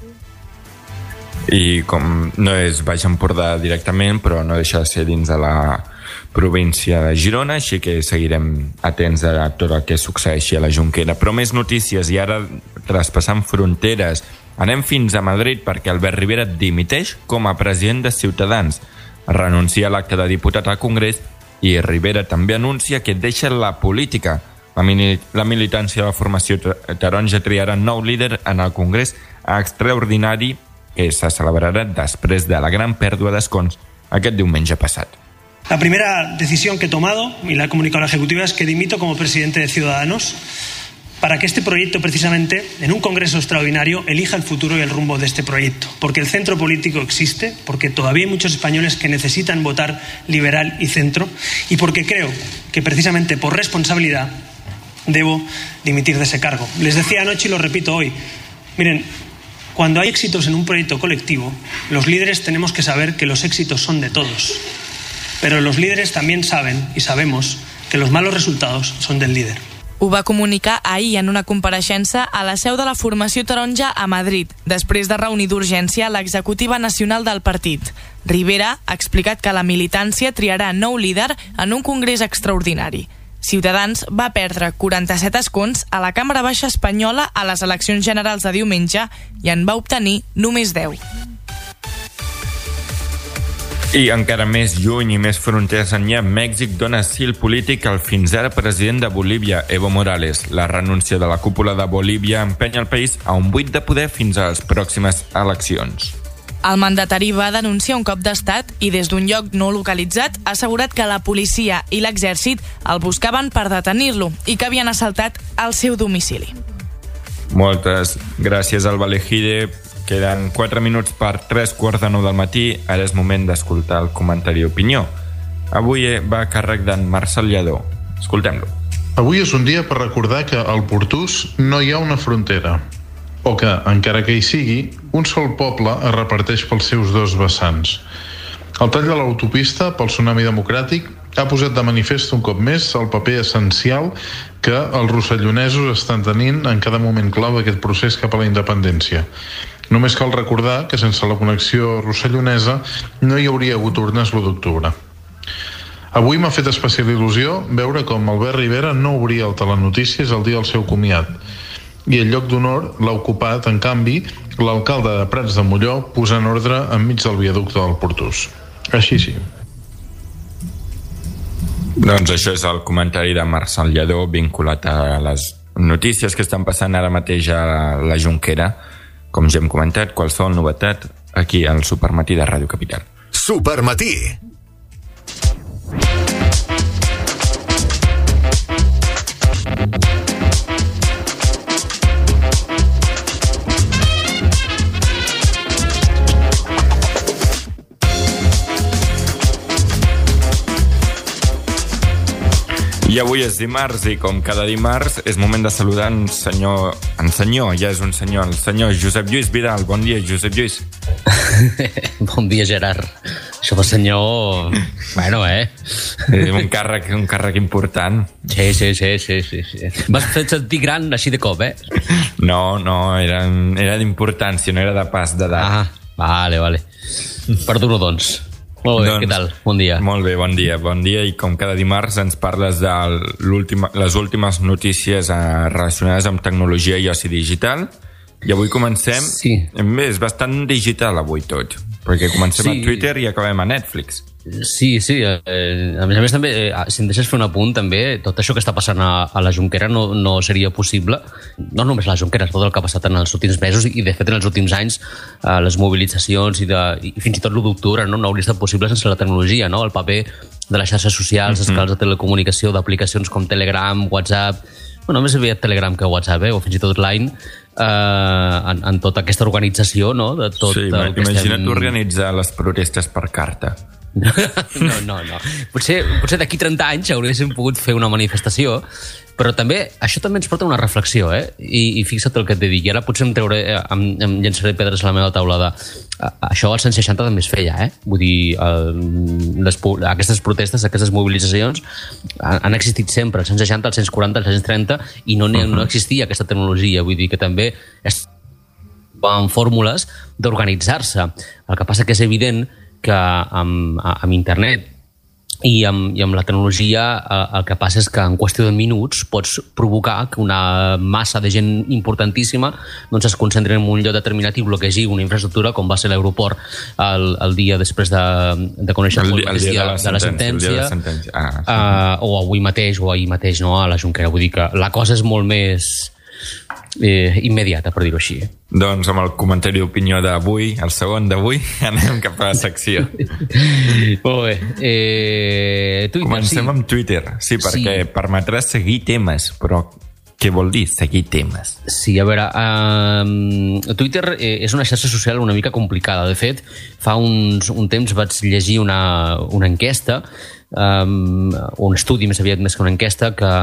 I com no és Baix Empordà directament, però no deixa de ser dins de la província de Girona, així que seguirem atents a tot el que succeeixi a la Junquera. Però més notícies, i ara traspassant fronteres, anem fins a Madrid perquè Albert Rivera dimiteix com a president de Ciutadans. Renuncia a l'acte de diputat al Congrés i Rivera també anuncia que deixa la política. La militància de la formació taronja triarà nou líder en el Congrés extraordinari que se celebrará després de la gran pèrdua d'escons aquest diumenge passat. La primera decisión que he tomado, y la he comunicado a la Ejecutiva, es que dimito como presidente de Ciudadanos para que este proyecto, precisamente, en un Congreso extraordinario, elija el futuro y el rumbo de este proyecto. Porque el centro político existe, porque todavía hay muchos españoles que necesitan votar liberal y centro, y porque creo que, precisamente, por responsabilidad, debo dimitir de ese cargo. Les decía anoche y lo repito hoy. Miren, cuando hay éxitos en un proyecto colectivo, los líderes tenemos que saber que los éxitos son de todos. Pero los líderes también saben y sabemos que los malos resultados son del líder. Ho va comunicar ahir en una compareixença a la seu de la formació taronja a Madrid, després de reunir d'urgència l'executiva nacional del partit. Rivera ha explicat que la militància triarà nou líder en un congrés extraordinari. Ciutadans va perdre 47 escons a la Càmera Baixa espanyola a les eleccions generals de diumenge i en va obtenir només 10. I encara més lluny i més fronteres enllà, Mèxic dona asil polític al fins ara president de Bolívia, Evo Morales. La renúncia de la cúpula de Bolívia empenya el país a un buit de poder fins a les pròximes eleccions. El mandatari va denunciar un cop d'estat i des d'un lloc no localitzat ha assegurat que la policia i l'exèrcit el buscaven per detenir-lo i que havien assaltat el seu domicili. Moltes gràcies al Valejide. Queden 4 minuts per 3:45 del matí. Ara és moment d'escoltar el comentari d'opinió. Avui va a càrrec d'en Marcel Lledó. Escoltem-lo. Avui és un dia per recordar que al Pertús no hi ha una frontera, o que, encara que hi sigui, un sol poble es reparteix pels seus dos vessants. El tall de l'autopista pel Tsunami Democràtic ha posat de manifest un cop més el paper essencial que els rossellonesos estan tenint en cada moment clau d'aquest procés cap a la independència. Només cal recordar que sense la connexió rossellonesa no hi hauria hagut urnes l'1 d'octubre. Avui m'ha fet especial il·lusió veure com Albert Rivera no obria el Telenotícies el dia del seu comiat, i el lloc d'honor l'ha ocupat, en canvi, l'alcalde de Prats de Molló posant ordre enmig del viaducte del Pertús. Així sí. Doncs això és el comentari de Marcel Lledó vinculat a les notícies que estan passant ara mateix a la Junquera. Com ja hem comentat, qualsevol novetat aquí al Supermatí de Ràdio Capital. Supermatí. I avui és dimarts i com cada dimarts és moment de saludar el senyor Josep Lluís Vidal. Bon dia, Josep Lluís. Bon dia, Gerard. Això del senyor... Bueno, Un càrrec important. Sí. M'has fet sentir gran així de cop, No, era d'importància, no era de pas d'edat. Vale. Perdono, doncs. Molt bé, què tal? Bon dia. Molt bé, bon dia. Bon dia, i com cada dimarts ens parles de les últimes notícies relacionades amb tecnologia i oci digital. I avui comencem... Sí. Bé, és bastant digital avui tot, perquè comencem a Twitter i acabem a Netflix. Sí. A més també, si em deixes fer un apunt, també, tot això que està passant a la Jonquera no seria possible, no només a la Jonquera, tot el que ha passat en els últims mesos i, de fet, en els últims anys, les mobilitzacions i fins i tot l'1 d'octubre no hauria estat possible sense la tecnologia, no? El paper de les xarxes socials, els canals de telecomunicació, d'aplicacions com Telegram, WhatsApp, bueno, més aviat Telegram que WhatsApp, o fins i tot Line, en tota aquesta organització, no? De tot imagina't organitzar les protestes per carta. No. Potser d'aquí 30 anys hauríem pogut fer una manifestació, però això també ens porta a una reflexió, I fixa't el que et dic. I ara potser em llançaré pedres a la meva taulada. Això als 160 també es feia, Vull dir, aquestes protestes, aquestes mobilitzacions han existit sempre, als 160, als 140, als 130, i no existia aquesta tecnologia. Vull dir que també en fórmules d'organitzar-se. El que passa que és evident que amb internet i amb la tecnologia el que passa és que en qüestió de minuts pots provocar que una massa de gent importantíssima es concentri en un lloc determinat i bloquegi una infraestructura com va ser l'aeroport el dia després de conèixer el dia de la sentència, o avui mateix o ahir mateix, no, a la Jonquera. Vull dir que la cosa és molt més immediata, per dir-ho així. Doncs amb el comentari d'opinió d'avui, el segon d'avui, anem cap a la secció. Molt bé. Twitter, comencem amb Twitter, perquè permetrà seguir temes, però què vol dir seguir temes? Sí, a veure, Twitter és una xarxa social una mica complicada. De fet, fa un temps vaig llegir una enquesta, un estudi més aviat més que una enquesta, que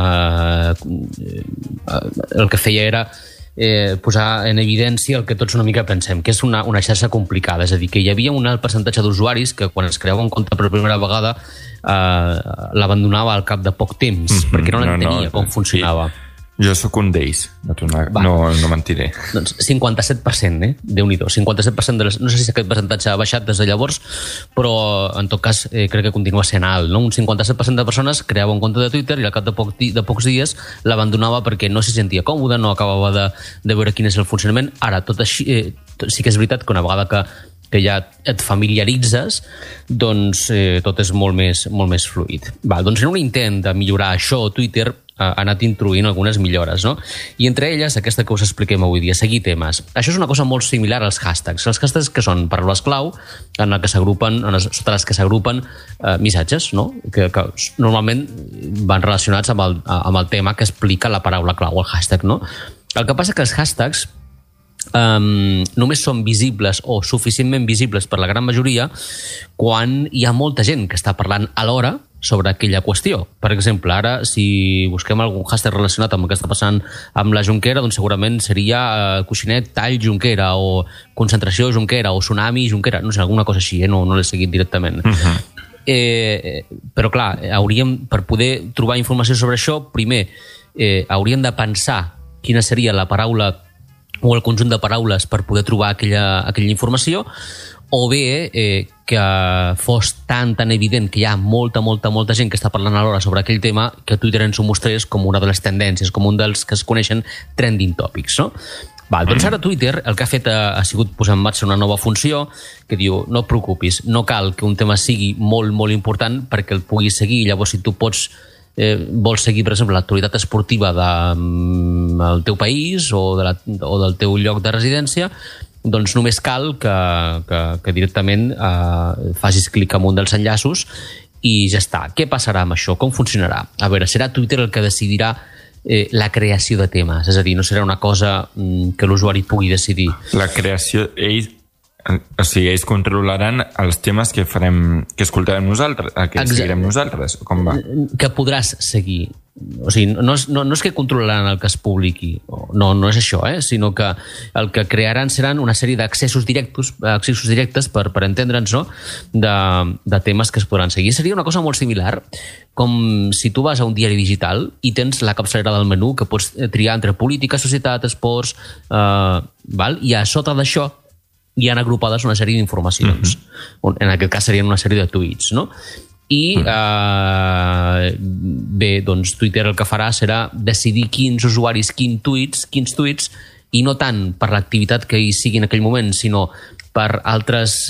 el que feia era posar en evidència el que tots una mica pensem, que és una xarxa complicada. És a dir, que hi havia un alt percentatge d'usuaris que quan es creava un compte per primera vegada l'abandonava al cap de poc temps, perquè no l'entenia com funcionava. Jo sóc un d'ells, no mentiré. Doncs 57%, Déu-n'hi-do. 57% no sé si aquest percentatge ha baixat des de llavors, però en tot cas crec que continua sent alt, no? Un 57% de persones creava un compte de Twitter i al cap de pocs dies l'abandonava perquè no s'hi sentia còmode, no acabava de veure quin és el funcionament. Ara, tot així, sí que és veritat que una vegada que ja et familiaritzes, doncs tot és molt més fluid. Doncs en un intent de millorar això, Twitter ha anat introduint algunes millores, no? I entre elles, aquesta que us expliquem avui dia, seguir temes. Això és una cosa molt similar als hashtags. Els hashtags que són paraules clau sota les que s'agrupen missatges, no? Que normalment van relacionats amb el tema que explica la paraula clau, el hashtag, no? El que passa que els hashtags només són visibles o suficientment visibles per la gran majoria quan hi ha molta gent que està parlant alhora sobre aquella qüestió. Per exemple, ara, si busquem algun hashtag relacionat amb el que està passant amb la Jonquera, doncs segurament seria coixinet tall Jonquera, o concentració Jonquera, o tsunami Jonquera, no sé, alguna cosa així, no l'he seguit directament. Però clar, per poder trobar informació sobre això, primer hauríem de pensar quina seria la paraula o el conjunt de paraules per poder trobar aquella informació, o bé que fos tan evident que hi ha molta gent que està parlant alhora sobre aquell tema que Twitter ens ho mostrés com una de les tendències, com un dels que es coneixen trending topics, no? Doncs ara Twitter el que ha fet ha sigut posar en marxa una nova funció que diu, no et preocupis, no cal que un tema sigui molt important perquè el puguis seguir. Llavors, si tu vols seguir, per exemple, l'actualitat esportiva del teu país o del teu lloc de residència, doncs només cal que directament facis clic en un dels enllaços i ja està. Què passarà amb això? Com funcionarà? A veure, serà Twitter el que decidirà la creació de temes, és a dir, no serà una cosa que l'usuari pugui decidir. La creació, ells controlaran els temes que escoltarem nosaltres, que seguirem nosaltres, com va? Que podràs seguir. O sigui, no és que controlaran el que es publiqui, no és això, sinó que el que crearan seran una sèrie d'accessos directes per entendre'ns, no? De temes que es podran seguir. Seria una cosa molt similar com si tu vas a un diari digital i tens la capçalera del menú que pots triar entre política, societat, esports, i a sota d'això hi han agrupades una sèrie d'informacions. En aquest cas serien una sèrie de tuits, no? I bé, doncs Twitter el que farà serà decidir quins usuaris, quins tuits, i no tant per l'activitat que hi sigui en aquell moment, sinó per altres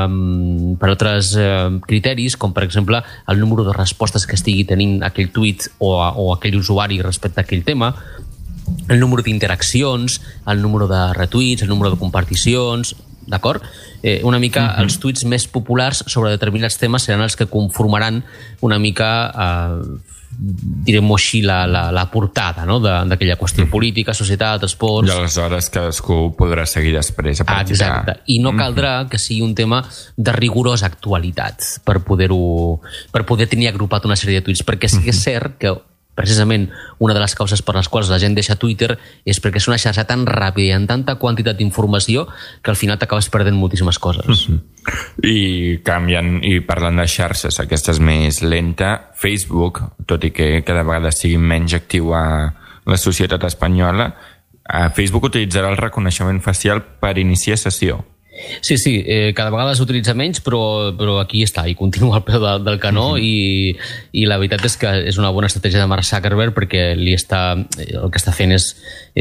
criteris, com per exemple el número de respostes que estigui tenint aquell tuit o aquell usuari respecte a aquell tema, el número d'interaccions, el número de retuits, el número de comparticions, d'acord? Una mica els tuits més populars sobre determinats temes seran els que conformaran una mica, direm-ho així, la portada, no?, d'aquella qüestió política, societat, esports... I aleshores cadascú podrà seguir després a partir de... Exacte, i no caldrà que sigui un tema de rigorosa actualitat per poder tenir agrupat una sèrie de tuits, perquè sí que és cert que precisament una de les causes per les quals la gent deixa Twitter és perquè és una xarxa tan ràpida i amb tanta quantitat d'informació que al final t'acabes perdent moltíssimes coses. I canviant, i parlant de xarxes, aquesta és més lenta. Facebook, tot i que cada vegada sigui menys actiu a la societat espanyola, Facebook utilitzarà el reconeixement facial per iniciar sessió. Sí, cada vegada s'utilitza menys, però aquí està, i continua al peu del canó, i la veritat és que és una bona estratègia de Mark Zuckerberg, perquè el que està fent és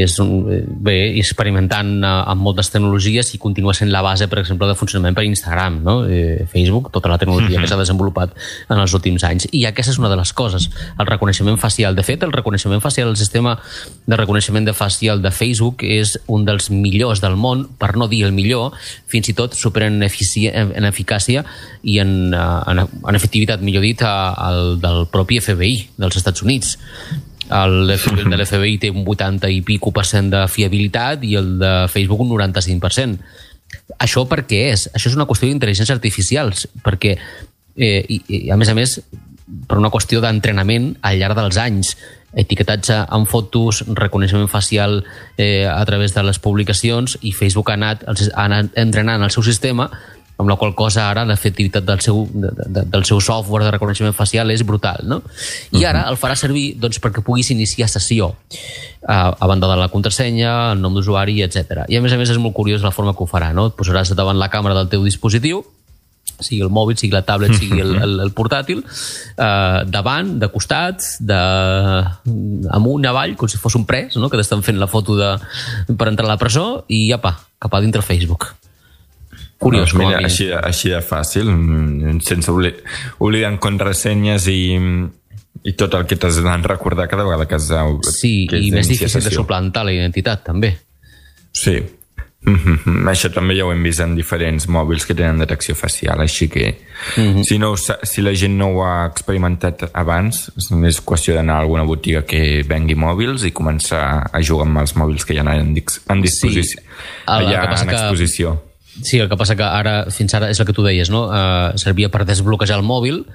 experimentant amb moltes tecnologies i continua sent la base, per exemple, de funcionament per Instagram, no? Facebook, tota la tecnologia que s'ha desenvolupat en els últims anys. I aquesta és una de les coses, el reconeixement facial. De fet, el reconeixement facial, el sistema de reconeixement facial de Facebook és un dels millors del món, per no dir el millor, fins i tot superen en eficàcia i en efectivitat, millor dit, del propi FBI dels Estats Units. El de l'FBI té un 80 i pico% de fiabilitat i el de Facebook un 95%. Això per què és? Això és una qüestió d'intel·ligència artificials, perquè, a més, per una qüestió d'entrenament al llarg dels anys, etiquetatge en fotos, reconeixement facial a través de les publicacions, i Facebook ha anat entrenant el seu sistema, amb la qual cosa ara l'efectivitat del seu software de reconeixement facial és brutal, no? I ara el farà servir perquè puguis iniciar sessió a banda de la contrasenya, el nom d'usuari, etc. I a més és molt curiós la forma que ho farà, no? Et posaràs davant la càmera del teu dispositiu, sigui el mòbil, sigui la tablet, sigui el portàtil, davant, de costat, amunt, avall, com si fos un pres, no?, que t'estan fent la foto per entrar a la presó, i apa, cap a dintre Facebook. Curiós, mira, així de fàcil, sense oblidant contrasenyes i tot el que t'has de recordar cada vegada que has de... Sí, i més difícil de suplantar la identitat, també. Sí. Això també ja ho hem vist en diferents mòbils que tenen detecció facial, així que si la gent no ho ha experimentat abans, és qüestió d'anar a alguna botiga que vengui mòbils i començar a jugar amb els mòbils que hi ha en disposició, allà en exposició. Sí, el que passa que ara, fins ara, és el que tu deies, no? Servia per desbloquejar el mòbil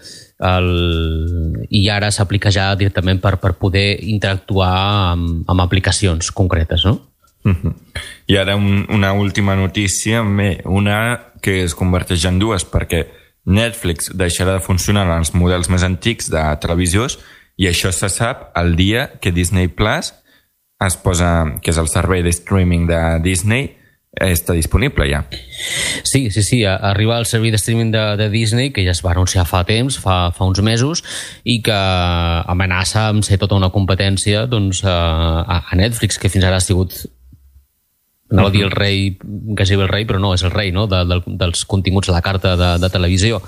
i ara s'aplica ja directament per poder interactuar amb aplicacions concretes, no? I ara una última notícia, una que es converteix en dues, perquè Netflix deixarà de funcionar en els models més antics de televisors, i això se sap el dia que Disney Plus es posa, que és el servei de streaming de Disney, està disponible ja. Sí, arriba el servei de streaming de Disney, que ja es va anunciar fa temps, fa uns mesos, i que amenaça amb ser tota una competència a Netflix, que fins ara ha sigut, anava a dir el rei, quasi el rei, però no, és el rei, no?, dels continguts a la carta de televisió.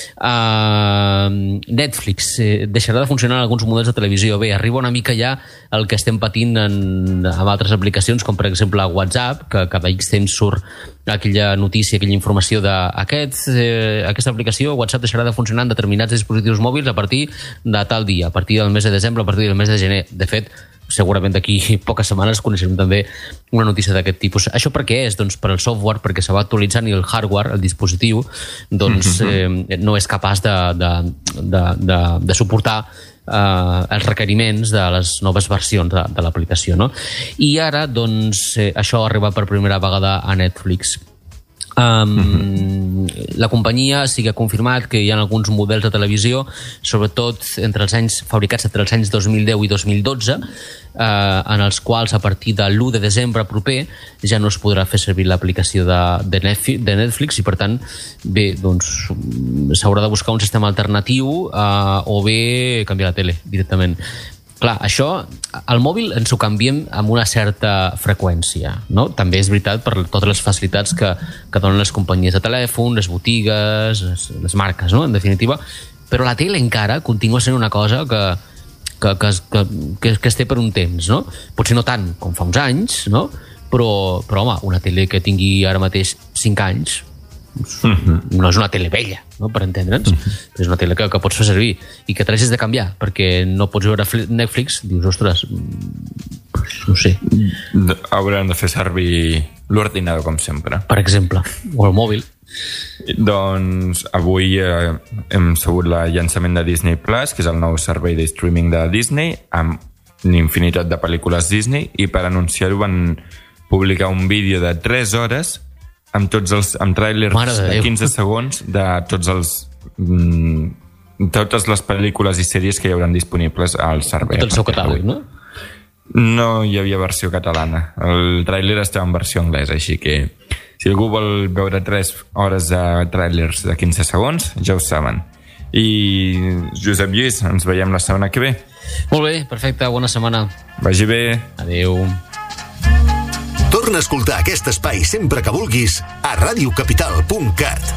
Netflix deixarà de funcionar en alguns models de televisió. Bé, arriba una mica ja el que estem patint amb altres aplicacions, com per exemple WhatsApp, que cada X temps surt aquella notícia, aquella informació d'aquesta aplicació. WhatsApp deixarà de funcionar en determinats dispositius mòbils a partir de tal dia, a partir del mes de desembre, a partir del mes de gener. De fet, segurament d'aquí poques setmanes coneixerem també una notícia d'aquest tipus. Això per què és? Doncs per el software, perquè se va actualitzant i el hardware, el dispositiu, no és capaç de suportar els requeriments de les noves versions de l'aplicació, no? I ara, doncs, això ha arribat per primera vegada a Netflix. La companyia sí que ha confirmat que hi ha alguns models de televisió, sobretot fabricats entre els anys 2010 i 2012, en els quals a partir de l'1 de desembre proper ja no es podrà fer servir l'aplicació de Netflix i per tant bé, doncs s'haurà de buscar un sistema alternatiu o bé canviar la tele directament. Clar, això, el mòbil ens ho canviem amb una certa freqüència, no? També és veritat per totes les facilitats que donen les companyies de telèfon, les botigues, les marques, no? En definitiva. Però la tele encara continua sent una cosa que es té per un temps, no? Potser no tant com fa uns anys, no? Però home, una tele que tingui ara mateix 5 anys no és una tele vella, no? Per entendre'ns, és una tele que pots fer servir i que t'hagis de canviar perquè no pots veure Netflix, dius, ostres, no sé, hauran de fer servir l'ordinador com sempre, per exemple, o el mòbil. Doncs avui hem sabut el llançament de Disney Plus, que és el nou servei de streaming de Disney, amb una infinitat de pel·lícules Disney, i per anunciar-ho van publicar un vídeo de 3 hores amb tràilers de 15 segons de totes les pel·lícules i sèries que hi hauran disponibles al servei. Tot el seu catàleg, no? No hi havia versió catalana. El tràiler estava en versió anglesa, així que si algú vol veure 3 hores de tràilers de 15 segons, ja ho saben. I Josep Lluís, ens veiem la setmana que ve. Molt bé, perfecte, bona setmana. Vagi bé. Adéu. Torna a escoltar aquest espai sempre que vulguis a radiocapital.cat.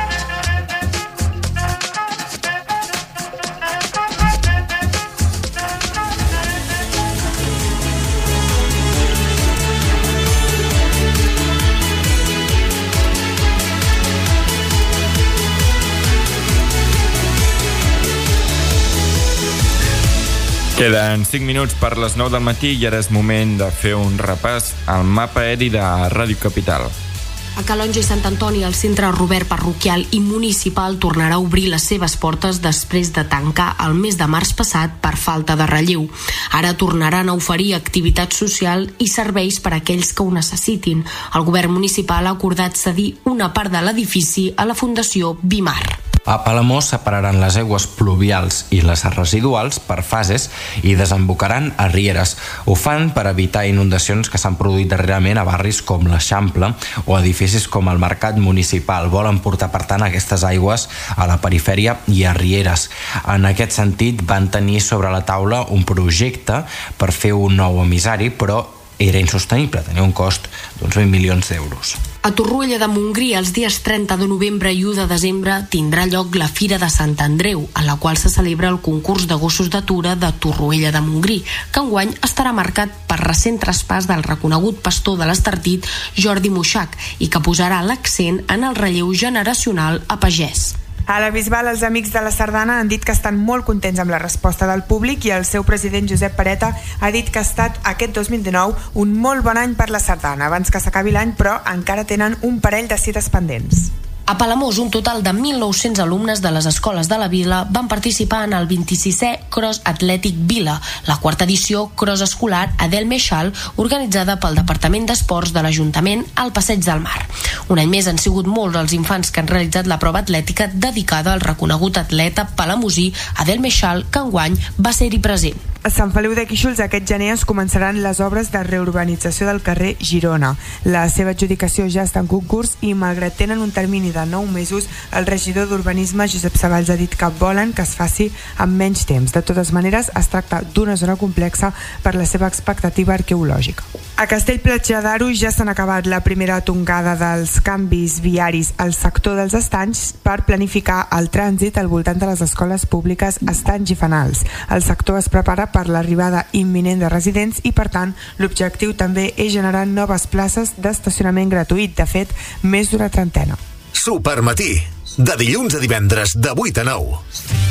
Queden 5 minuts per les 9 del matí i ara és moment de fer un repàs al mapa aeri de Ràdio Capital. A Calonge i Sant Antoni, el centre Robert Parroquial i Municipal tornarà a obrir les seves portes després de tancar el mes de març passat per falta de relleu. Ara tornaran a oferir activitat social i serveis per a aquells que ho necessitin. El govern municipal ha acordat cedir una part de l'edifici a la Fundació Bimar. A Palamós separaran les aigües pluvials i les residuals per fases i desembocaran a rieres. Ho fan per evitar inundacions que s'han produït darrerament a barris com l'Eixample o edificis com el Mercat Municipal. Volen portar, per tant, aquestes aigües a la perifèria i a rieres. En aquest sentit, van tenir sobre la taula un projecte per fer un nou emissari, però era insostenible, tenia un cost d'uns 20 milions d'euros. A Torroella de Montgrí, els dies 30 de novembre i 1 de desembre, tindrà lloc la Fira de Sant Andreu, en la qual se celebra el concurs de gossos d'atura de Torroella de Montgrí, que enguany estarà marcat per recent traspàs del reconegut pastor de l'Estartit, Jordi Moixac, i que posarà l'accent en el relleu generacional a pagès. A la Bisbal, els amics de la Sardana han dit que estan molt contents amb la resposta del públic i el seu president Josep Pareta ha dit que ha estat aquest 2019 un molt bon any per la Sardana, abans que s'acabi l'any, però encara tenen un parell de cites pendents. A Palamós, un total de 1.900 alumnes de les escoles de la vila van participar en el 26è Cross Atlètic Vila, la quarta edició cross escolar Adel Meixal, organitzada pel Departament d'Esports de l'Ajuntament al Passeig del Mar. Un any més han sigut molts els infants que han realitzat la prova atlètica dedicada al reconegut atleta palamosí Adel Meixal, que enguany va ser-hi present. A Sant Feliu de Guíxols aquest gener es començaran les obres de reurbanització del carrer Girona. La seva adjudicació ja està en concurs i, malgrat tenen un termini de 9 mesos, el regidor d'Urbanisme, Josep Saballs, ha dit que volen que es faci amb menys temps. De totes maneres, es tracta d'una zona complexa per la seva expectativa arqueològica. A Castellplatja d'Aro ja s'han acabat la primera tongada dels canvis viaris al sector dels estanys per planificar el trànsit al voltant de les escoles públiques Estanys i Fanals. El sector es prepara per l'arribada imminent de residents i, per tant, l'objectiu també és generar noves places d'estacionament gratuït, de fet, més d'una trentena. Supermatí, de dilluns a divendres, de 8 a 9.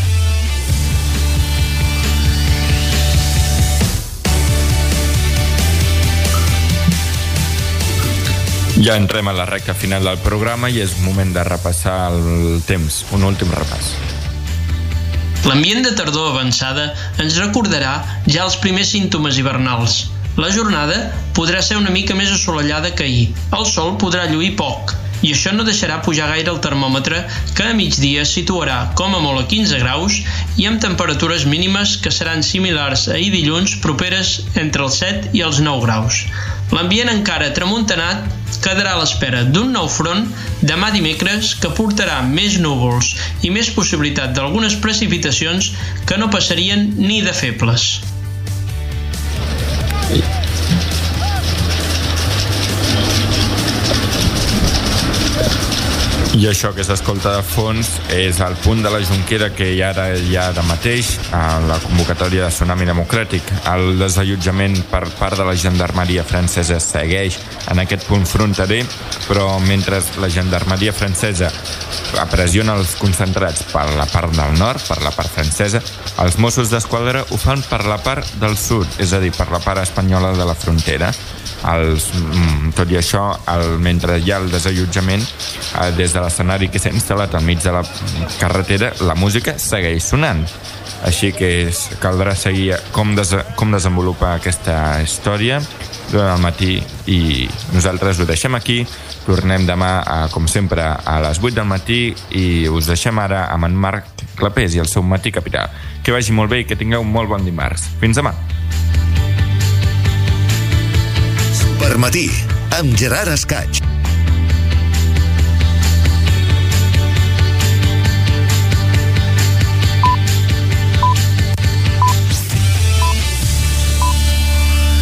Ja entrem a la recta final del programa i és moment de repassar el temps, un últim repàs. L'ambient de tardor avançada ens recordarà ja els primers símptomes hivernals. La jornada podrà ser una mica més assolellada que ahir. El sol podrà lluir poc. i això no deixarà pujar gaire el termòmetre, que a migdia es situarà com a molt a 15 graus i amb temperatures mínimes que seran similars a ahir dilluns, properes entre els 7 i els 9 graus. L'ambient encara tramuntanat quedarà a l'espera d'un nou front demà dimecres que portarà més núvols i més possibilitat d'algunes precipitacions que no passarien ni de febles. I això que s'escolta de fons és el punt de la Jonquera que hi ha ara mateix a la convocatòria de Tsunami Democràtic. El desallotjament per part de la gendarmeria francesa segueix en aquest punt fronterer, però mentre la gendarmeria francesa pressiona els concentrats per la part del nord, per la part francesa, els Mossos d'Esquadra ho fan per la part del sud, és a dir, per la part espanyola de la frontera. Tot i això, mentre hi ha el desallotjament, des de l'escenari que s'ha instal·lat al mig de la carretera, la música segueix sonant. Així que caldrà seguir com desenvolupa aquesta història durant el matí i nosaltres ho deixem aquí. Tornem demà, com sempre, a les 8 del matí i us deixem ara amb en Marc Clapés i el seu Matí Capital. Que vagi molt bé i que tingueu un molt bon dimarts. Fins demà. Supermatí, amb Gerard Escaig.